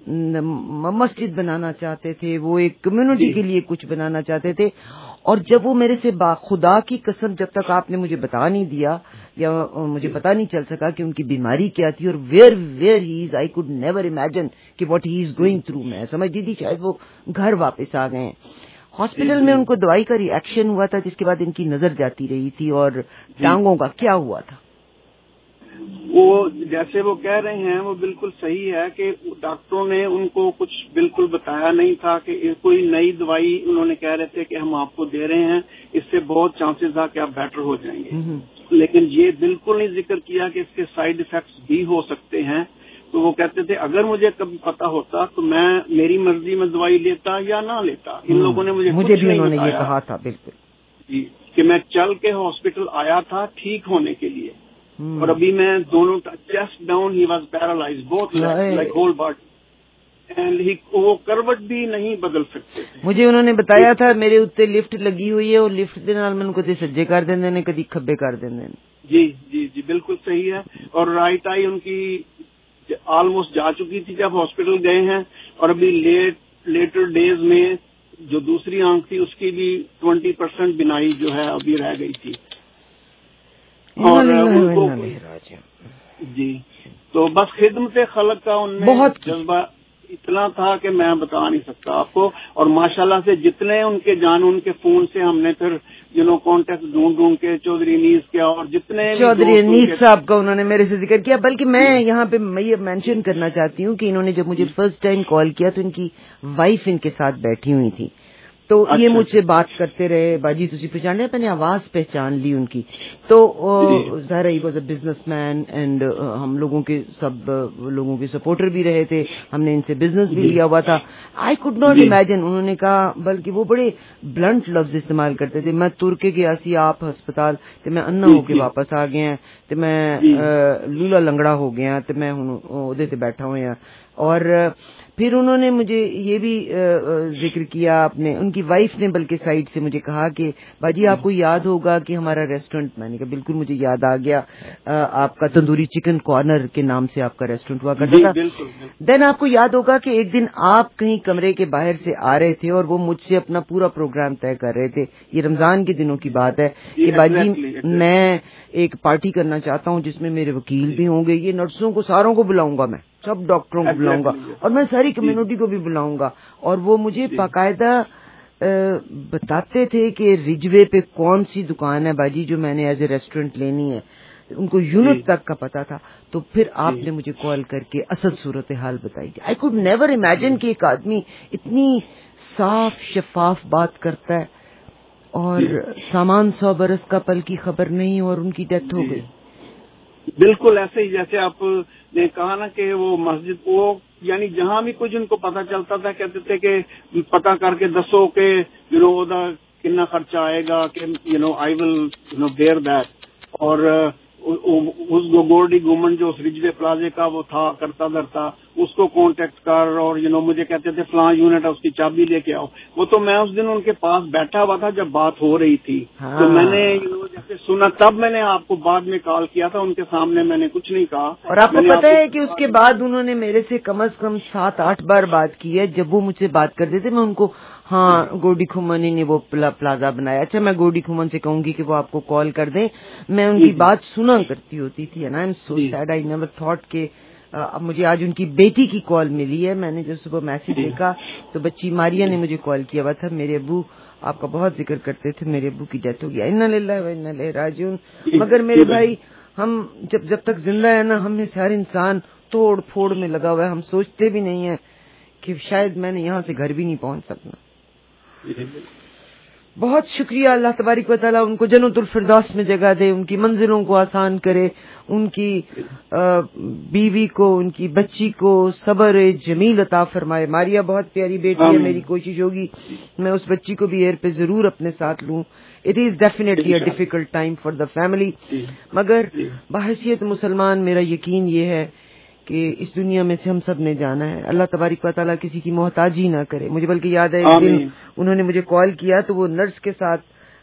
Speaker 11: مسجد بنانا چاہتے تھے, وہ ایک کمیونٹی کے لیے کچھ بنانا چاہتے تھے. اور جب وہ میرے سے خدا کی قسم, جب تک آپ نے مجھے بتا نہیں دیا یا مجھے پتا نہیں چل سکا کہ ان کی بیماری کیا تھی اور where he is, I could never imagine کہ what he is going through. میں سمجھتی تھی شاید وہ گھر واپس آ گئے ہیں. ہاسپٹل میں ان کو دوائی کا ری ایکشن ہوا تھا, جس کے بعد ان کی نظر جاتی رہی تھی, اور ٹانگوں کا کیا ہوا تھا.
Speaker 14: وہ جیسے وہ کہہ رہے ہیں وہ بالکل صحیح ہے کہ ڈاکٹروں نے ان کو کچھ بالکل بتایا نہیں تھا کہ کوئی نئی دوائی, انہوں نے کہہ رہے تھے کہ ہم آپ کو دے رہے ہیں, اس سے بہت چانسز تھا کہ آپ بیٹر ہو جائیں گے, لیکن یہ بالکل نہیں ذکر کیا کہ اس کے سائیڈ ایفیکٹس بھی ہو سکتے ہیں. تو وہ کہتے تھے اگر مجھے کبھی پتا ہوتا تو میں میری مرضی میں دوائی لیتا یا نہ لیتا. ان لوگوں نے مجھے
Speaker 11: بھی انہوں نے یہ کہا تھا بالکل
Speaker 14: جی کہ میں چل کے ہاسپٹل آیا تھا ٹھیک ہونے کے لیے, اور ابھی میں دونوں chest down, he was paralyze both like whole body, and وہ کروٹ بھی نہیں بدل سکتے.
Speaker 11: مجھے انہوں نے بتایا تھا میرے اتنے لفٹ لگی ہوئی ہے, اور لفٹ دے نال میں کدی سجے کر دیندے نے, کدی کھبے کر دیندے نے.
Speaker 14: جی جی جی بالکل صحیح ہے. اور رائٹ آئی ان کی آلموسٹ جا چکی تھی جب ہاسپٹل گئے ہیں, اور ابھی لیٹر ڈیز میں جو دوسری آنکھ تھی اس کی بھی 20% بینائی جو ہے ابھی رہ گئی تھی. اور ان کو جی تو بس خدمت خلق کا ان میں بہت جذبہ اتنا تھا کہ میں بتا نہیں سکتا آپ کو. اور ماشاءاللہ سے جتنے ان کے جان, ان کے فون سے ہم نے پھر کانٹیکٹ ڈھونڈ کے چودھری انیس کیا, اور جتنے
Speaker 11: چودھری انیس صاحب کا انہوں نے میرے سے ذکر کیا. بلکہ میں یہاں پہ یہ مینشن کرنا چاہتی ہوں کہ انہوں نے جب مجھے فرسٹ ٹائم کال کیا تو ان کی وائف ان کے ساتھ بیٹھی ہوئی تھی, تو یہ مجھ سے بات کرتے رہے, باجی تسی پہچان لیا, میں نے آواز پہچان لی ان کی. تو ظاہر he was a businessman, and ہم لوگوں کے سب لوگوں کے سپورٹر بھی رہے تھے, ہم نے ان سے بزنس بھی لیا ہوا تھا. آئی کوڈ ناٹ امیجن, انہوں نے کہا, بلکہ وہ بڑے بلنٹ لفظ استعمال کرتے تھے, میں تر کے گیا سی آپ ہسپتال تے میں انا ہو کے واپس آ گیا, تے میں لولا لنگڑا ہو گیا, تے میں ہن اودے تے بیٹھا ہویا. اور پھر انہوں نے مجھے یہ بھی ذکر کیا, اپنے ان کی وائف نے بلکہ سائڈ سے مجھے کہا کہ باجی آپ کو یاد ہوگا کہ ہمارا ریسٹورینٹ, میں نے کہا بالکل مجھے یاد آ گیا, آپ کا تندوری چکن کارنر کے نام سے آپ کا ریسٹورینٹ ہوا کرتا تھا. دین آپ کو یاد ہوگا کہ ایک دن آپ کہیں کمرے کے باہر سے آ رہے تھے اور وہ مجھ سے اپنا پورا پروگرام طے کر رہے تھے. یہ رمضان کے دنوں کی بات ہے کہ باجی میں ایک پارٹی کرنا چاہتا ہوں جس میں میرے وکیل بھی ہوں گے, یہ نرسوں کو ساروں کو بلاؤں گا, میں سب ڈاکٹروں کو بلاؤں گا, اور میں ساری کمیونٹی کو بھی بلاؤں گا. اور وہ مجھے باقاعدہ بتاتے تھے کہ رجوے پہ کون سی دکان ہے باجی جو میں نے ایز اے ریسٹورینٹ لینی ہے. उनको यूनिट तक का पता था। तो फिर आपने मुझे कॉल करके असल सूरत हाल बताई। आई कुड नेवर इमेजिन कि एक आदमी इतनी साफ शफाफ बात करता है और सामान 100 बरस का पल की खबर नहीं और उनकी डेथ हो गई।
Speaker 14: बिल्कुल ऐसे ही जैसे आपने कहा ना कि वो मस्जिद वो यानी जहाँ भी कुछ उनको पता चलता था कहते थे कि पता करके दसो कि ओदा कितना खर्चा आएगा कि आई विल बेयर दैट। और उस गोल्डी गुमन जो रिजवे प्लाजे का वो था करता धरता उसको कांटेक्ट कर और मुझे कहते थे फलां यूनिट है उसकी चाबी लेके आओ। वो तो मैं उस दिन उनके पास बैठा हुआ था जब बात हो रही थी। हाँ। तो मैंने जैसे सुना तब मैंने आपको बाद में कॉल किया था, उनके सामने मैंने कुछ नहीं कहा।
Speaker 11: और आपको पता है कि उसके बाद उन्होंने मेरे से कम 7-8 बार बात की है। जब वो मुझसे बात करते थे मैं उनको हाँ गोडी खुमनी ने वो प्लाजा बनाया, अच्छा मैं गोडी खुमन से कहूंगी कि वो आपको कॉल कर दें, मैं उनकी बात सुना करती होती थी। And I am so sad, I never thought के अब मुझे आज उनकी बेटी की कॉल मिली है। मैंने जब सुबह मैसेज देखा तो बच्ची मारिया ने मुझे कॉल किया हुआ था, मेरे अबू आपका बहुत जिक्र करते थे, मेरे अबू की डेथ हो गई। इन्ना लिल्लाहि व इन्ना इलैहि राजिऊन। मगर मेरे भाई हम जब तक जिंदा है ना, हम में से हर इंसान तोड़ फोड़ में लगा हुआ है। हम सोचते भी नहीं है कि शायद मैंने यहाँ से घर भी नहीं पहुंच सकना। बहुत शुक्रिया, अल्लाह तबारिक व तआला उनको जन्नतुल फिरदौस में जगह दे, उनकी मंजिलों को आसान करे, उनकी बीवी को उनकी बच्ची को सब्र जमील अता फरमाए। मारिया बहुत प्यारी बेटी है, मेरी कोशिश होगी मैं उस बच्ची को भी एयर पे जरूर अपने साथ लूं। It is definitely a difficult time for the family, मगर बहैसियत मुसलमान मेरा यकीन ये है कि इस दुनिया में से हम सब ने जाना है। अल्लाह तबारिक व तआला किसी की मोहताजी ना करे। मुझे बल्कि याद है एक दिन उन्होंने मुझे कॉल किया तो वो नर्स के साथ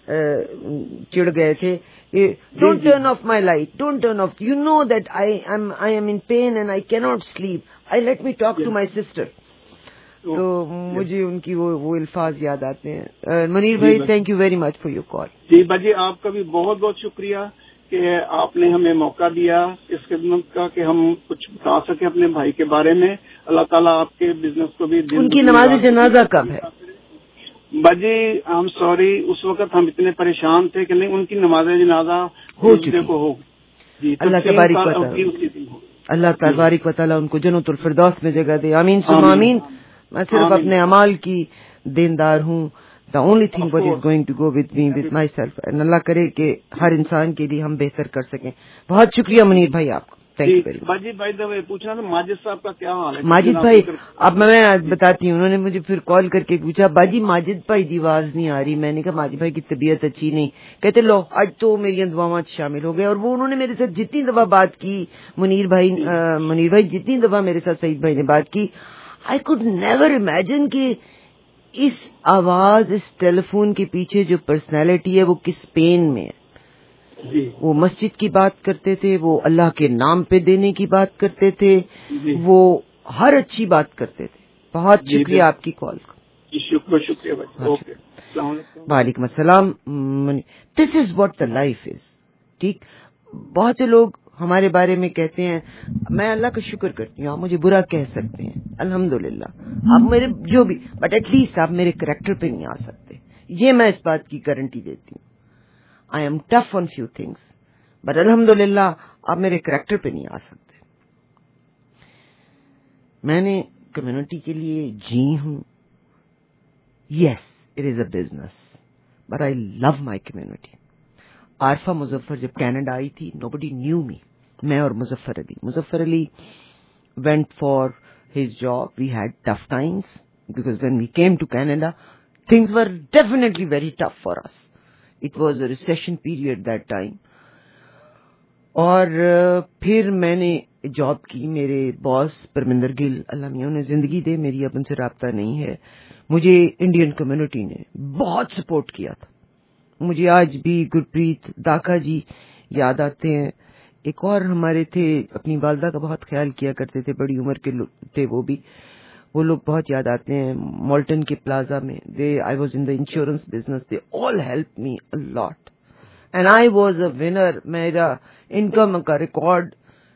Speaker 11: चिढ़ गए थे, don't turn off my light, don't turn off, you know that I am in pain and I can not sleep, I let me talk to my sister. तो मुझे उनकी वो अल्फाज याद आते हैं। मुनीर भाई, thank you very much for your call.
Speaker 14: जी बाजी, आपका भी बहुत बहुत शुक्रिया कि आपने हमें मौका दिया इस खिदमत का कि हम कुछ बता सके अपने भाई के बारे में। अल्लाह ताला आपके बिजनेस को भी।
Speaker 11: उनकी नमाज जनाजा कब है?
Speaker 14: बाजी आई एम सॉरी, उस वक्त हम इतने परेशान थे कि नहीं, उनकी नमाज जनाजा
Speaker 11: हो चुकी
Speaker 14: को हो।
Speaker 11: अल्लाह तबारिक व तआला, अल्लाह तबारिक व तआला उनको जन्नतुल फिरदौस में जगह दे। आमीन सुम्मा आमीन। मैं सिर्फ अपने अमाल की देनदार हूँ। The only thing what is going to go with me, with myself, and अल्लाह करे कि हर इंसान के लिए हम बेहतर कर सकें। बहुत शुक्रिया मुनीर भाई आपका, थैंक यू वेरी मच।
Speaker 14: बाजी भाई दवे पूछना था माजिद साहब का क्या हाल है?
Speaker 11: माजिद भाई, अब मैं बताती हूँ, उन्होंने मुझे फिर कॉल करके पूछा बाजी माजिद भाई की आवाज नहीं आ रही। मैंने कहा माजिद भाई की तबीयत अच्छी नहीं। कहते लो आज तो मेरी दुआओं शामिल हो गए। और वो उन्होंने मेरे साथ जितनी दफा बात की, मुनीर भाई जितनी दफा मेरे साथ सईद भाई ने बात की, आई कुड नेवर इमेजिन कि इस आवाज, इस टेलीफोन के पीछे जो पर्सनैलिटी है वो किस पेन में है। वो मस्जिद की बात करते थे, वो अल्लाह के नाम पे देने की बात करते थे, वो हर अच्छी बात करते थे। बहुत शुक्रिया आपकी कॉल का।
Speaker 14: शुक्रिया।
Speaker 11: वालेकुम अस्सलाम। This is what the life is. ठीक, बहुत से लोग हमारे बारे में कहते हैं, मैं अल्लाह का शुक्र करती हूँ, आप मुझे बुरा कह सकते हैं, अल्हम्दुलिल्लाह आप मेरे जो भी, बट एटलीस्ट आप मेरे कैरेक्टर पे नहीं आ सकते। ये मैं इस बात की गारंटी देती हूँ। I am tough on few things, but अल्हम्दुलिल्लाह आप मेरे कैरेक्टर पे नहीं आ सकते। मैंने कम्युनिटी के लिए जी हूँ। Yes, it is a business, but I love my community. Arfa Muzaffar जब कनाडा आई थी, नोबडी न्यू मी, मैं और Muzaffar Ali went for his job. We had tough times because when we came to Canada, things were definitely very tough for us. It was a recession period that time. और फिर मैंने job की। मेरे boss Parminder Gill, अल्लाह मियां उन्हें जिंदगी दे, मेरी अब उनसे राब्ता नहीं है, मुझे इंडियन कम्युनिटी ने बहुत सपोर्ट किया था। मुझे आज भी गुरप्रीत दाका जी याद आते हैं। एक और हमारे थे, अपनी वालदा का बहुत ख्याल किया करते थे, बड़ी उम्र के थे वो लोग बहुत याद आते हैं। मॉल्टन के प्लाजा में I was in the insurance business, they all help me a lot and I was a winner. मेरा इनकम का रिकॉर्ड,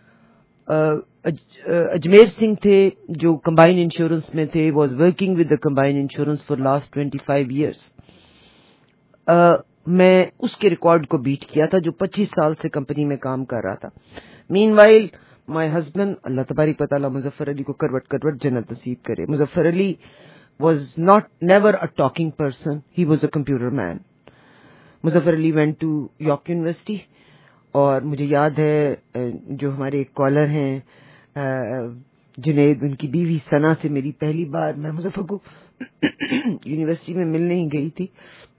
Speaker 11: अजमेर सिंह थे जो कंबाइन इंश्योरेंस में थे, was working with the combine insurance for last 25 years. میں اس کے record کو bat کیا تھا جو 25 سال سے کمپنی میں کام کر رہا تھا. مین وائل مائی ہسبینڈ, اللہ تبارک و تعالیٰ مظفر علی کو کروٹ کروٹ جنت نصیب کرے. مظفر علی was never a talking person. He was a computer man. Muzaffar Ali went to York University. اور مجھے یاد ہے جو ہمارے ایک کالر ہیں جنید, ان کی بیوی ثنا سے میری پہلی بار, میں مظفر کو یونیورسٹی میں ملنے ہی گئی تھی,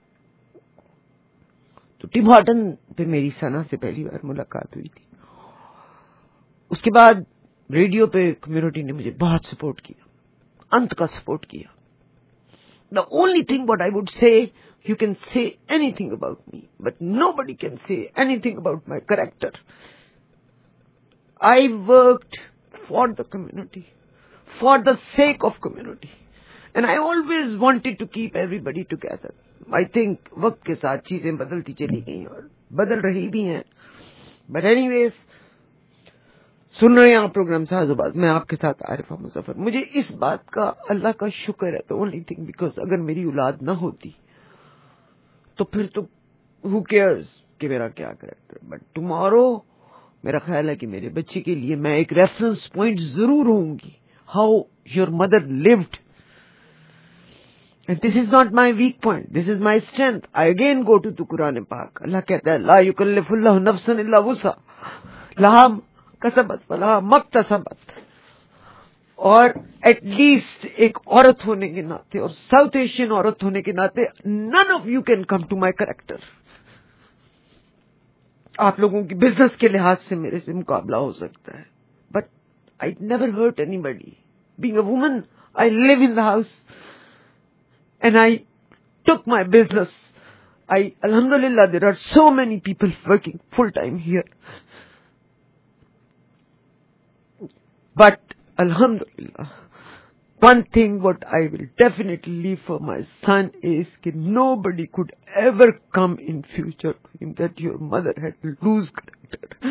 Speaker 11: تو ٹم ہارٹن پہ میری ثنا سے پہلی بار ملاقات ہوئی تھی. اس کے بعد ریڈیو پہ کمیونٹی نے مجھے بہت سپورٹ کیا, انت کا سپورٹ کیا. The only thing what I would say, you can say anything about me, but nobody can say anything about my character. I worked for the community, for the sake of community, and I always wanted to keep everybody together. I think وقت کے ساتھ چیزیں بدلتی چلی گئی اور بدل رہی بھی ہیں. But anyways, سن رہے ہیں آپ پروگرام ساز و باز, میں آپ کے ساتھ عارفہ مظفر. مجھے اس بات کا اللہ کا شکر ہے, تو اونلی تھنگ بیکاز اگر میری اولاد نہ ہوتی تو پھر تو ہو کیئرز کہ میرا کیا کریکٹر. بٹ ٹمارو میرا خیال ہے کہ میرے بچے کے لیے میں ایک ریفرنس پوائنٹ ضرور ہوں گی, how your mother lived. And this is not my weak point, this is my strength. I again go to the Quran Pak. اللہ کہتا ہے لا یکلف اللہ نفسا الا وسعها لہا کسبت ولا مکتسبت. اور ایٹ لیسٹ ایک عورت ہونے کے ناطے اور ساؤتھ ایشین عورت ہونے کے ناطے none of you can come to my character. آپ لوگوں کی بزنس کے لحاظ سے میرے سے مقابلہ ہو سکتا ہے, but I never hurt anybody. Being a woman, I live in the house and I took my business. Alhamdulillah, there are so many people working full time here. But Alhamdulillah, one thing what I will definitely leave for my son is that nobody could ever come in future to him that your mother had to lose character.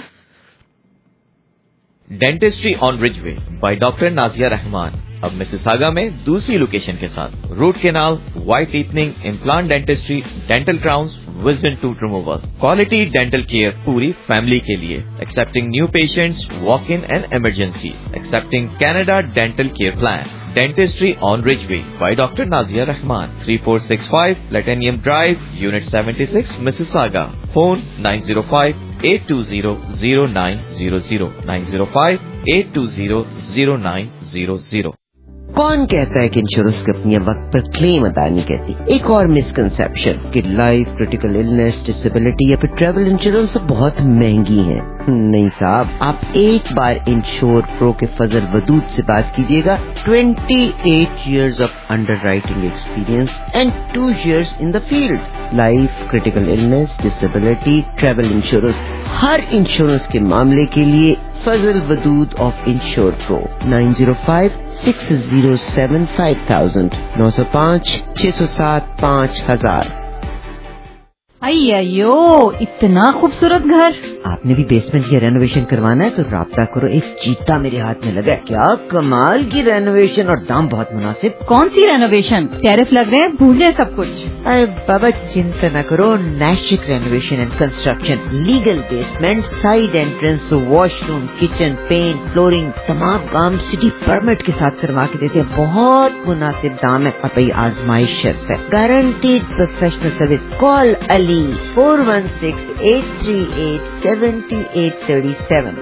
Speaker 6: Dentistry on Ridgeway by doctor Nazia Rehman اب Mississauga میں دوسری location کے ساتھ. Root canal, white teething, implant dentistry, dental crowns, wisdom tooth removal, quality dental care پوری family کے لیے. Accepting new patients, walk in and emergency. Accepting Canada dental care plan. Dentistry on Ridgeway by doctor Nazia Rehman, 3465 platinum drive, unit 76, Mississauga. Phone 905-820-0900 905-820-0900.
Speaker 11: کون کہتا ہے کہ insurance کمپنیاں وقت پر کلیم ادا نہیں کرتی؟ ایک اور مسکنسپشن کہ لائف, کریٹیکل النس, ڈسیبلٹی یا پھر ٹریول انشورنس بہت مہنگی ہیں. نہیں صاحب, آپ ایک بار انشور پرو کے فضل ودود سے بات کیجیے گا. 28 years of underwriting experience and 2 years in the field. Life, critical illness, disability, travel insurance, ہر انشورنس کے معاملے کے لیے فضل ودود آف انشور پرو. 905-607-5000 905-607-5000.
Speaker 7: ایو اتنا خوبصورت گھر.
Speaker 11: آپ نے بھی بیسمنٹ یا رینوویشن کروانا ہے تو رابطہ کرو, ایک چیتا میرے ہاتھ میں لگا ہے. کیا کمال کی رینوویشن اور دام بہت مناسب.
Speaker 7: کون سی رینوویشن؟ ٹیرف لگ رہے ہیں, بھولے سب کچھ.
Speaker 11: ارے بابا چنتا نہ کرو, نیشک renovation and construction, legal basement, side entrance, washroom, kitchen, paint, flooring, تمام کام سٹی پرمٹ کے ساتھ کروا کے دیتے ہیں. بہت مناسب دام ہے اور بھائی آزمائش شرط ہے. Guaranteed professional service. Call Ali 416-838-7837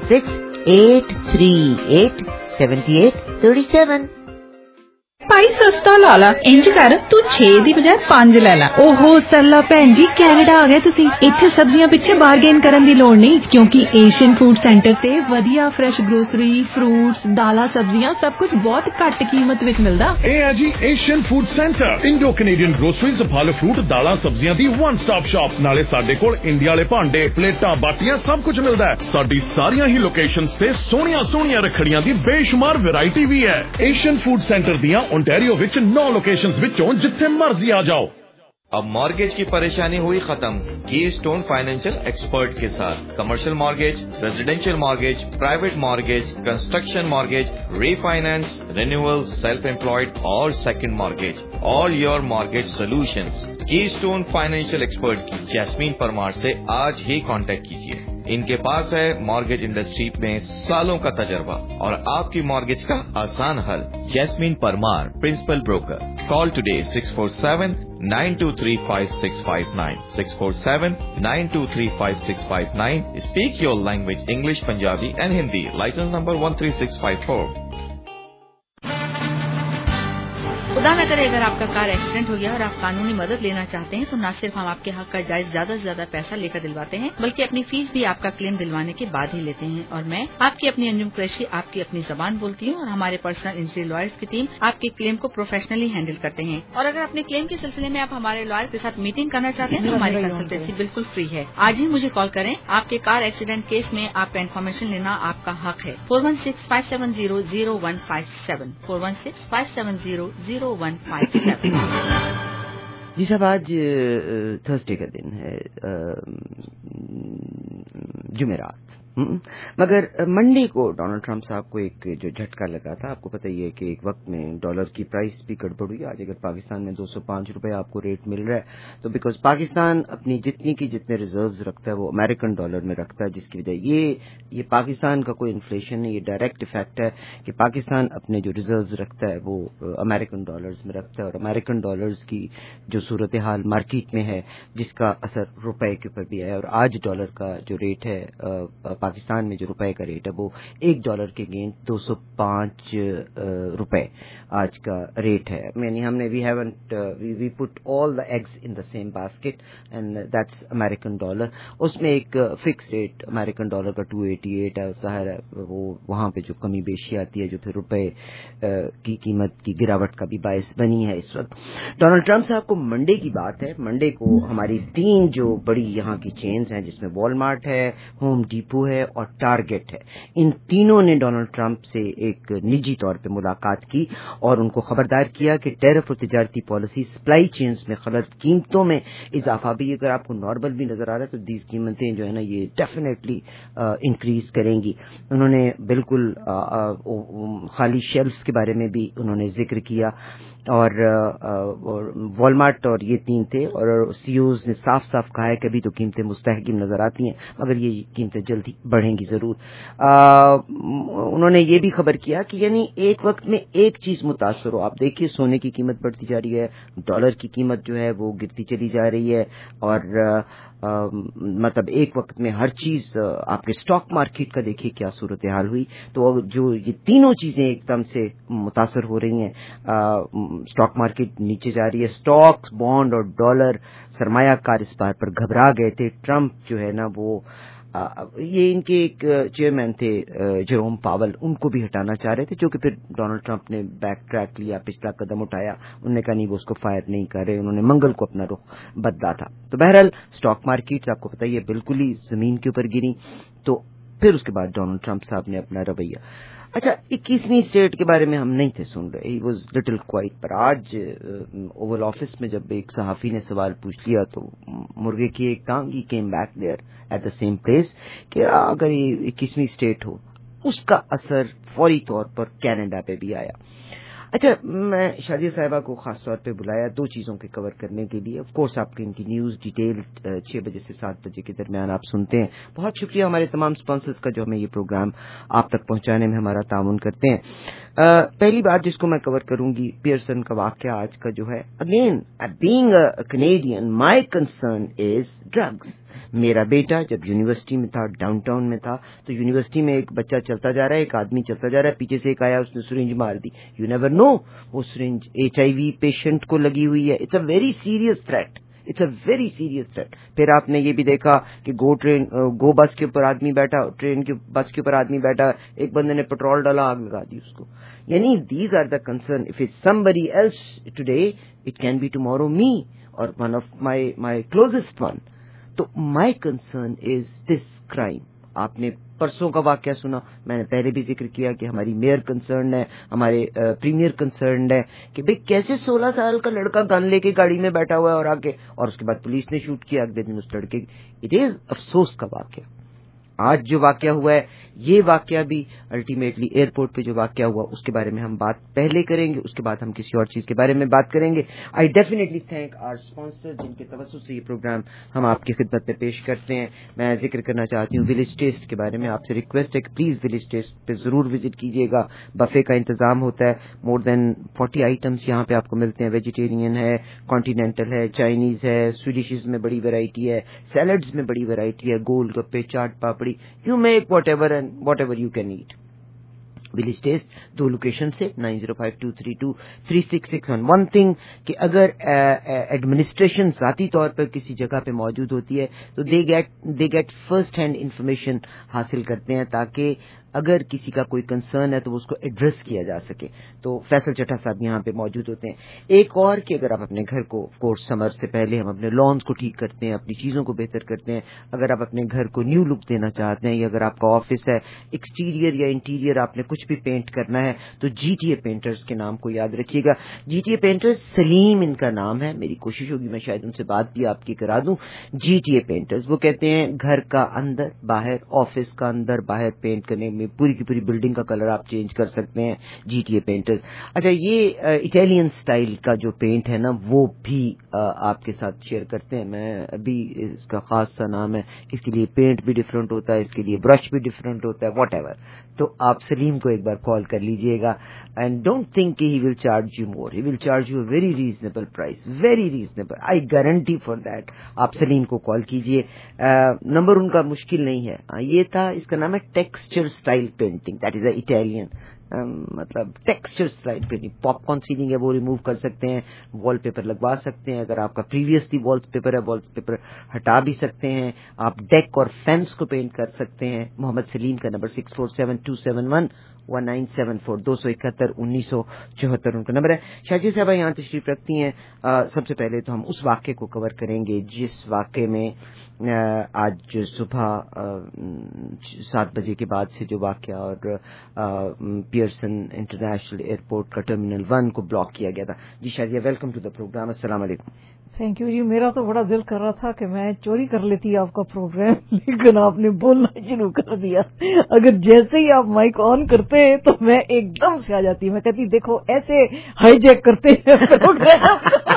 Speaker 11: 416-838-7837.
Speaker 7: ਭਾਈ ਸਸਤਾ ਲਾ ਲਾ, ਇੰਜ ਕਰ ਤੂੰ 6 ਦੀ ਬਜਾਏ 5 ਲੈ ਲੈ. ਓਹੋ ਸਰਲਾ ਭੈਣ ਜੀ, ਕੈਨੇਡਾ ਆ ਗਏ ਤੁਸੀਂ. ਇੱਥੇ ਸਬਜ਼ੀਆਂ ਪਿੱਛੇ ਬਾਰਗੇਨ ਕਰਨ ਦੀ ਲੋੜ ਨਹੀਂ, ਕਿਉਂਕਿ ਏਸ਼ੀਅਨ ਫੂਡ ਸੈਂਟਰ ਤੇ ਵਧੀਆ ਫਰੈਸ਼ ਗਰੋਸਰੀ, ਫਰੂਟਸ, ਦਾਲਾਂ, ਸਬਜ਼ੀਆਂ ਸਭ ਕੁਝ ਬਹੁਤ ਘੱਟ ਕੀਮਤ ਵਿੱਚ ਮਿਲਦਾ.
Speaker 15: ਇਹ ਹੈ ਜੀ Asian food centre. Indo Canadian groceries, ਫਲ ਫਰੂਟ, ਦਾਲਾਂ, ਸਬਜ਼ੀਆਂ ਦੀ ਵਨ ਸਟਾਪ ਸ਼ਾਪ. ਨਾਲੇ ਸਾਡੇ ਕੋਲ ਇੰਡੀਆ ਵਾਲੇ ਭਾਂਡੇ, ਪਲੇਟਾਂ, ਬਾਟੀਆਂ ਸਭ ਕੁਝ ਮਿਲਦਾ ਹੈ. ਸਾਡੀ ਸਾਰੀਆਂ ਹੀ ਲੋਕੇਸ਼ਨਸ ਤੇ ਸੋਹਣੀਆਂ ਸੋਹਣੀਆਂ ਰੱਖੜੀਆਂ ਦੀ ਬੇਸ਼ੁਮਾਰ ਵੈਰਾਈਟੀ ਵੀ ਹੈ. ਏਸ਼ੀਅਨ ਫੂਡ ਸੈਂਟਰ ਦੀਆਂ ਓਨਟਾਰੀਓ ਵਿੱਚ 9 ਲੋਕੇਸ਼ਨਸ ਵਿੱਚੋਂ ਜਿੱਥੇ ਮਰਜ਼ੀ ਆ ਜਾਓ.
Speaker 6: अब मॉर्गेज की परेशानी हुई खत्म कीस्टोन फाइनेंशियल एक्सपर्ट के साथ। Commercial mortgage, residential mortgage, private mortgage, construction mortgage, refinance, renewal, self employed और second mortgage, all your mortgage solutions. Keystone financial expert की जैस्मीन परमार से आज ही कांटेक्ट कीजिए। इनके पास है मॉर्गेज इंडस्ट्री में सालों का तजर्बा और आपकी मॉर्गेज का आसान हल। Jasmine Parmar, principal broker. Call today 647-923-5659, 647-923-5659. Speak your language, English, Punjabi and Hindi. License number 13654.
Speaker 16: खुदा न करे अगर आपका कार एक्सीडेंट हो गया और आप कानूनी मदद लेना चाहते हैं तो न सिर्फ हम आपके हक का जायज ज्यादा से ज्यादा पैसा लेकर दिलवाते हैं बल्कि अपनी फीस भी आपका क्लेम दिलवाने के बाद ही लेते हैं। और मैं आपकी अपनी अंजुम कुरैशी आपकी अपनी जबान बोलती हूँ और हमारे पर्सनल इंजरी लॉयर्स की टीम आपके क्लेम को प्रोफेशनली हैंडल करते हैं। और अगर अपने क्लेम के सिलसिले में आप हमारे लॉयर के साथ मीटिंग करना चाहते हैं तो हमारी कंसल्टेंसी बिल्कुल फ्री है। आज ही मुझे कॉल करें। आपके कार एक्सीडेंट केस में आपका इन्फॉर्मेशन लेना आपका हक है। 416-570-0157, 416-570-0157।
Speaker 11: जी साहब, आज थर्सडे का दिन है, जुमेरात, मगर मंडे को डोनाल्ड ट्रंप साहब को एक जो झटका लगा था। आपको पता ही है कि एक वक्त में डॉलर की प्राइस भी गड़बड़ हुई। आज अगर पाकिस्तान में 205 रुपए आपको रेट मिल रहा है तो बिकॉज पाकिस्तान अपनी जितने रिजर्व्स रखता है वो अमेरिकन डॉलर में रखता है, जिसकी वजह ये पाकिस्तान का कोई इन्फ्लेशन नहीं, ये डायरेक्ट इफेक्ट है कि पाकिस्तान अपने जो रिजर्व्स रखता है वो अमेरिकन डॉलर्स में रखता है और अमेरिकन डॉलर्स की जो सूरत हाल मार्केट में है जिसका असर रुपए के ऊपर भी है। और आज डॉलर का जो रेट है, पाकिस्तान में जो रुपए का रेट है वो $1 के अगेंस्ट 205 रुपए आज का रेट है। यानी हमने we put all the eggs in the same basket and that's American dollar. उसमें एक फिक्स रेट अमेरिकन डॉलर का 288 है। ज़ाहिर है वो वहां पे जो कमी बेशी आती है जो फिर रुपए की कीमत की गिरावट का भी बायस बनी है इस वक्त। डोनाल्ड ट्रंप साहब को मंडे की बात है। मंडे को हमारी 3 जो बड़ी यहाँ की चेन्स हैं जिसमें वॉलमार्ट है, होम डिपो है और टारगेट है, इन तीनों ने डोनाल्ड ट्रंप से एक निजी तौर पे मुलाकात की और उनको खबरदार किया कि टैरिफ और तिजारती पॉलिसी सप्लाई चेन्स में खलत, कीमतों में इजाफा भी अगर आपको नॉर्मल भी नजर आ रहा है तो दीज कीमतें जो है ना ये डेफिनेटली इंक्रीज करेंगी। उन्होंने बिल्कुल खाली शेल्फ्स के बारे में भी उन्होंने जिक्र किया और वॉलमार्ट और ये 3 थे और सीईओज ने साफ साफ कहा है कि अभी तो कीमतें मुस्तहकिम नजर आती हैं मगर ये कीमतें जल्दी बढ़ेंगी जरूर। उन्होंने ये भी खबर किया कि यानी एक वक्त में एक चीज मुतासर हो। आप देखिए सोने की कीमत बढ़ती जा रही है, डॉलर की कीमत जो है वो गिरती चली जा रही है और मतलब एक वक्त में हर चीज आपके स्टॉक मार्केट का देखिए क्या सूरत हाल हुई। तो जो ये तीनों चीजें एकदम से मुतासर हो रही हैं, स्टॉक मार्केट नीचे जा रही है, स्टॉक्स, बॉन्ड और डॉलर, सरमायाकार इस बात पर घबरा गए थे। ट्रंप जो है ना वो ये इनके एक चेयरमैन थे जेरोम पावल, उनको भी हटाना चाह रहे थे जो कि फिर डोनाल्ड ट्रंप ने बैक ट्रैक लिया, पिछला कदम उठाया। उन्होंने कहा नहीं वो उसको फायर नहीं कर रहे, उन्होंने मंगल को अपना रुख बदला था। तो बहरहाल स्टॉक मार्केट्स आपको पता ही है बिल्कुल ही जमीन के ऊपर गिरी। तो फिर उसके बाद डोनाल्ड ट्रंप साहब ने अपना रवैया, अच्छा 21वीं स्टेट के बारे में हम नहीं थे सुन रहे, ही वॉज लिटिल क्वाइट। पर आज ओवल ऑफिस में जब एक सहाफी ने सवाल पूछ लिया तो मुर्गे की एक टांग, he came back there at the same place कि अगर ये 21वीं स्टेट हो उसका असर फौरी तौर पर कनाडा पे भी आया। अच्छा, मैं शादिया साहिबा को खास तौर पे बुलाया 2 चीजों के कवर करने के लिए। ऑफ कोर्स आपकी इनकी न्यूज डिटेल 6 बजे से 7 बजे के दरमियान आप सुनते हैं। बहुत शुक्रिया हमारे तमाम स्पॉन्सर्स का जो हमें ये प्रोग्राम आप तक पहुंचाने में हमारा ताउन करते हैं। पहली बात जिसको मैं कवर करूंगी, पियर्सन का वाकया आज का जो है। Again being a Canadian my concern is drugs. मेरा बेटा जब यूनिवर्सिटी में था, डाउनटाउन में था, तो यूनिवर्सिटी में एक बच्चा चलता जा रहा है, एक आदमी चलता जा रहा है, पीछे से एक आया, उसने सिरिंज मार दी। यू नेवर नो वो सिरिंज HIV पेशेंट को लगी हुई है। It's a very serious threat, it's a very serious threat. फिर आपने ये भी देखा कि गो बस के ऊपर आदमी बैठा, ट्रेन के बस के ऊपर आदमी बैठा, एक बंदे ने पेट्रोल डाला, आग लगा दी उसको। यानी these are the concern. If it's somebody else today, it can be tomorrow me और one of my closest one. तो my concern is this crime. आपने परसों का वाकया सुना, मैंने पहले भी जिक्र किया कि हमारी मेयर कंसर्न है, हमारे प्रीमियर कंसर्न है कि भाई कैसे 16 साल का लड़का गन लेके गाड़ी में बैठा हुआ है और आके, और उसके बाद पुलिस ने शूट किया अगले दिन उस लड़के। इट इज अफसोस का वाकया। आज जो वाकया हुआ है, ये वाकया भी अल्टीमेटली एयरपोर्ट पे जो वाकया हुआ उसके बारे में हम बात पहले करेंगे, उसके बाद हम किसी और चीज के बारे में बात करेंगे। I definitely thank our sponsor जिनके तवज्जुह से ये प्रोग्राम हम आपकी खिदमत में पेश करते हैं। मैं जिक्र करना चाहती हूँ विलेज टेस्ट के बारे में। आपसे रिक्वेस्ट है कि प्लीज विलेज टेस्ट पे जरूर विजिट कीजिएगा। बफे का इंतजाम होता है, मोर देन 40 आइटम्स यहाँ पे आपको मिलते हैं। वेजिटेरियन है, कॉन्टिनेंटल है, चाइनीज है, स्वीडिशेस में बड़ी वैरायटी है, सैलड्स में बड़ी वैरायटी है, golgappe, chaat papdi, you make whatever you can eat. Village taste 2 location से 9052323661। वन थिंग कि अगर एडमिनिस्ट्रेशन जाती तौर पर किसी जगह पे मौजूद होती है तो they get first hand information हासिल करते हैं ताकि अगर किसी का कोई कंसर्न है तो उसको एड्रेस किया जा सके। तो फैसल चट्टा साहब यहाँ पे मौजूद होते हैं। एक और कि अगर आप अपने घर को, कोर्स समर से पहले हम अपने लॉन्स को ठीक करते हैं, अपनी चीजों को बेहतर करते हैं। अगर आप अपने घर को न्यू लुक देना चाहते हैं या अगर आपका ऑफिस है, एक्सटीरियर या इंटीरियर आपने कुछ भी पेंट करना है तो जीटीए पेंटर्स के नाम को याद रखिएगा। जीटीए पेंटर्स, सलीम इनका नाम है, मेरी कोशिश होगी मैं शायद उनसे बात भी आपकी करा दूं। जीटीए पेंटर्स, वो कहते हैं घर का अंदर बाहर, ऑफिस का अंदर बाहर पेंट करने में पूरी की पूरी बिल्डिंग का कलर आप चेंज कर सकते हैं, जीटीए पेंटर्स। अच्छा, ये इटालियन स्टाइल का जो पेंट है ना वो भी आपके साथ शेयर करते हैं। मैं अभी, इसका खास सा नाम है, इसके लिए पेंट भी डिफरेंट होता है, इसके लिए ब्रश भी डिफरेंट होता है, व्हाटएवर। तो आप सलीम को एक बार कॉल कर लीजिएगा एंड डोंट थिंक कि he will charge you more, he will charge you very reasonable price, very reasonable, I guarantee for that. आप सलीम को कॉल कीजिए, नंबर उनका मुश्किल नहीं है। ये था, इसका नाम है texture style painting, that is a Italian, मतलब texture slide painting. Popcorn ceiling है वो रिमूव कर सकते हैं, वॉलपेपर लगवा सकते हैं, अगर आपका प्रीवियसली वॉलपेपर है वॉलपेपर हटा भी सकते हैं, आप डेक और फेंस को पेंट कर सकते हैं। मोहम्मद सलीम का नंबर 6472711974, 271-1974 उनका नंबर है। शाजी साहब यहाँ तशरीफ रखती हैं। सबसे पहले तो हम उस वाक़े को कवर करेंगे जिस वाक़े में आज सुबह 7 बजे के बाद से जो वाक़या और पियर्सन इंटरनेशनल एयरपोर्ट का टर्मिनल 1 को ब्लॉक किया गया था। जी Shazia, welcome to the program. अस्सलाम वालेकुम।
Speaker 4: थैंक यू जी। मेरा तो बड़ा दिल कर रहा था कि मैं चोरी कर लेती आपका प्रोग्राम, लेकिन आपने बोलना शुरू कर दिया। अगर जैसे ही आप माइक ऑन करते हैं तो मैं एकदम से आ जाती, मैं कहती देखो ऐसे हाईजैक करते हैं प्रोग्राम।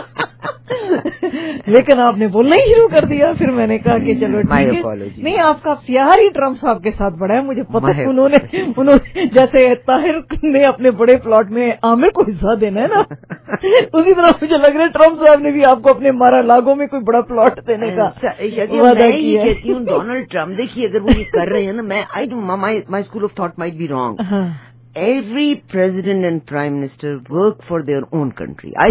Speaker 4: लेकिन आपने बोलना ही शुरू कर दिया, फिर मैंने कहा कि चलो ठीक है। नहीं, आपका प्यार ही ट्रम्प साहब के साथ बड़ा है, मुझे पता है। उन्होंने जैसे ताहिर ने अपने बड़े प्लॉट में आमिर को हिस्सा देना है ना, उसी तरह मुझे लग रहा है ट्रम्प साहब ने भी आपको अपने मारा लागो में कोई बड़ा प्लॉट देने का वादा किया है।
Speaker 11: कहती हूँ डोनाल्ड ट्रम्प, देखिए अगर वो ये कर रहे हैं ना, मैं my school of thought might be wrong. Every president and prime minister work for their own country. I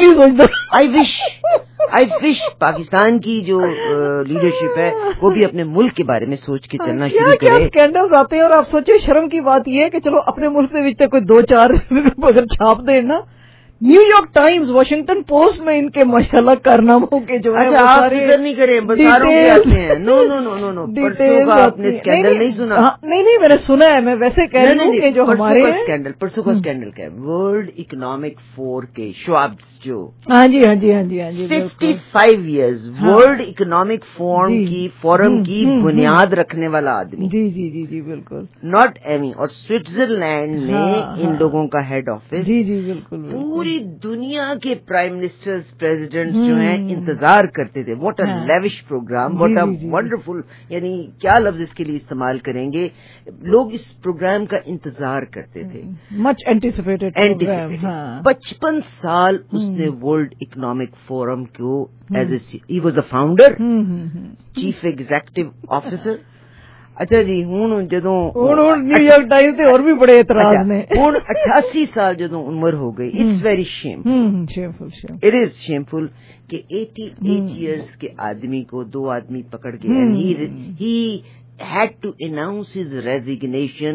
Speaker 11: wish Pakistan की जो लीडरशिप है वो भी अपने मुल्क के बारे में सोच के चलना शुरू करे।
Speaker 4: क्या स्कैंडल्स आते हैं और आप सोचिए, शर्म की बात ये है कि चलो अपने मुल्क से बीच कोई 2-4 अगर छाप दे ना, न्यूयॉर्क टाइम्स, वाशिंगटन पोस्ट में इनके माशाल्लाह कारनामों के जो है,
Speaker 11: आप फिक्र नहीं करें, बसारों के आते हैं। नो परसों का आपने स्कैंडल नहीं सुना?
Speaker 4: नहीं मैंने सुना है, मैं वैसे कह रही हूँ कि जो हमारे
Speaker 11: परसों का स्कैंडल क्या है, वर्ल्ड इकोनॉमिक फोरम के श्वाब जो,
Speaker 4: हाँ जी
Speaker 11: 55 years वर्ल्ड इकोनॉमिक फोरम की बुनियाद रखने वाला आदमी।
Speaker 4: जी बिल्कुल,
Speaker 11: नॉट एमी, और स्विट्जरलैंड में इन लोगों का हेड ऑफिस।
Speaker 4: जी बिल्कुल।
Speaker 11: पूरी दुनिया के प्राइम मिनिस्टर्स, प्रेसिडेंट्स जो हैं इंतजार करते थे। What a lavish program, what a wonderful, यानी क्या लफ्ज इसके लिए इस्तेमाल करेंगे, लोग इस प्रोग्राम का इंतजार करते थे।
Speaker 4: Much anticipated programme.
Speaker 11: 55 साल उसने वर्ल्ड इकोनॉमिक फोरम को ही was a founder, chief executive officer. अच्छा जी, ਹੁਣ ਜਦੋਂ
Speaker 4: न्यूयॉर्क टाइम्स ਤੇ ਹੋਰ ਵੀ बड़े एतराज ने।
Speaker 11: ਹੁਣ 88 साल ਜਦੋਂ उम्र हो गई, it's very shameful, it is shameful कि 88 years के आदमी को 2 आदमी पकड़ के, he had to announce his resignation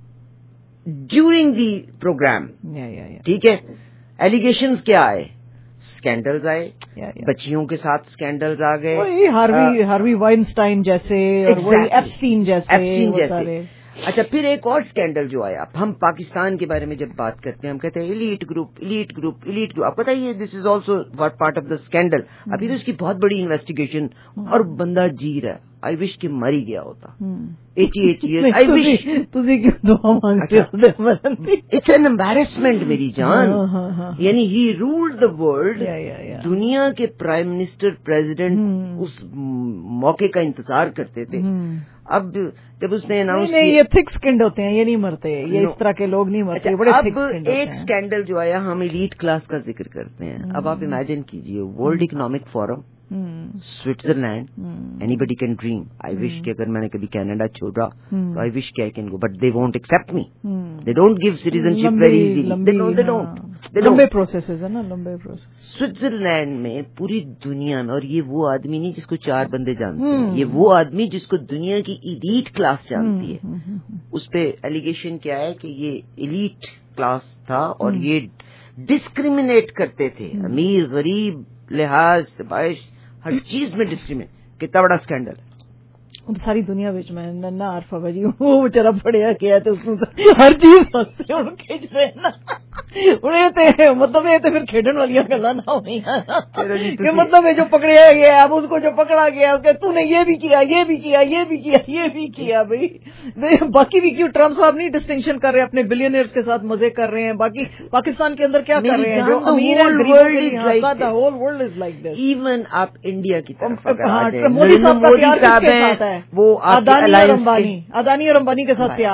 Speaker 11: during the program। ठीक है, एलिगेशंस क्या आए, स्कैंडल्स आए, बच्चियों के साथ स्कैंडल्स आ गए,
Speaker 5: वही हार्वी वाइनस्टाइन जैसे और वही एप्स्टीन जैसे।
Speaker 11: अच्छा, फिर एक और स्कैंडल जो आया, हम पाकिस्तान के बारे में जब बात करते हैं हम कहते हैं एलीट ग्रुप। आप पता ही, this is also part of the scandal. अभी तो इसकी बहुत बड़ी इन्वेस्टिगेशन और बंदा जी रहा है। आई विश कि मर ही गया होता। 88 years, आई विश।
Speaker 5: तुझे क्यों दुआ मांगते हो?
Speaker 11: इट्स एन एम्बैरेसमेंट मेरी जान। यानी ही रूल्ड द वर्ल्ड। दुनिया के प्राइम मिनिस्टर, प्रेसिडेंट उस मौके का इंतजार करते थे। अब जब उसने अनाउंस किया,
Speaker 5: ये थिक स्किन्ड होते हैं, ये नहीं मरते, ये इस तरह के लोग नहीं मरते। बड़े थिक स्किन्ड
Speaker 11: एक स्कैंडल जो आया, हम एलीट क्लास का जिक्र करते हैं। अब आप इमेजिन कीजिए, world economic forum, Switzerland, anybody can dream. I wish कि अगर मैंने कभी कनाडा छोड़ा तो आई विश कि I can go, but they won't accept me. They don't give citizenship very easily. They don't.
Speaker 5: लंबे प्रोसेस है ना, लंबे प्रोसेस।
Speaker 11: स्विट्जरलैंड में पूरी दुनिया में, और ये वो आदमी नहीं जिसको 4 बंदे जानते हैं, ये वो आदमी जिसको दुनिया की एलीट क्लास जानती है। उस पे एलिगेशन क्या है कि ये एलीट क्लास था और ये डिस्क्रिमिनेट करते थे, अमीर गरीब लिहाज तबाइश हर चीज में डिस्क्रिमिनेट। कितना बड़ा स्कैंडल है।
Speaker 5: सारी दुनिया विच मैं नन्ना आरफा भाजी वो बेचारा पढ़िया गया तो उसको हर चीज हंसते हुए खिंच रहे ना। उन्हें ते मतलब ये तो फिर खेडन वाली गल्ला ना होनी कि मतलब ये जो पकड़िया गया, अब उसको जो पकड़ा गया उसके तूने ये भी किया, ये भी किया, ये भी किया, ये भी किया। भाई बाकी भी क्यों ट्रम्प साहब नहीं डिस्टिंक्शन कर रहे, अपने बिलियनियर्स के साथ मजे कर रहे हैं। बाकी पाकिस्तान के अंदर क्या कर रहे हैं, जो अमीर है गरीबों के लिए, the whole world is like this.
Speaker 11: Even आप इंडिया की तरफ
Speaker 5: मोदी साहब का प्यार किसके साथ है?
Speaker 11: वो
Speaker 5: अदानी और अंबानी के साथ प्यार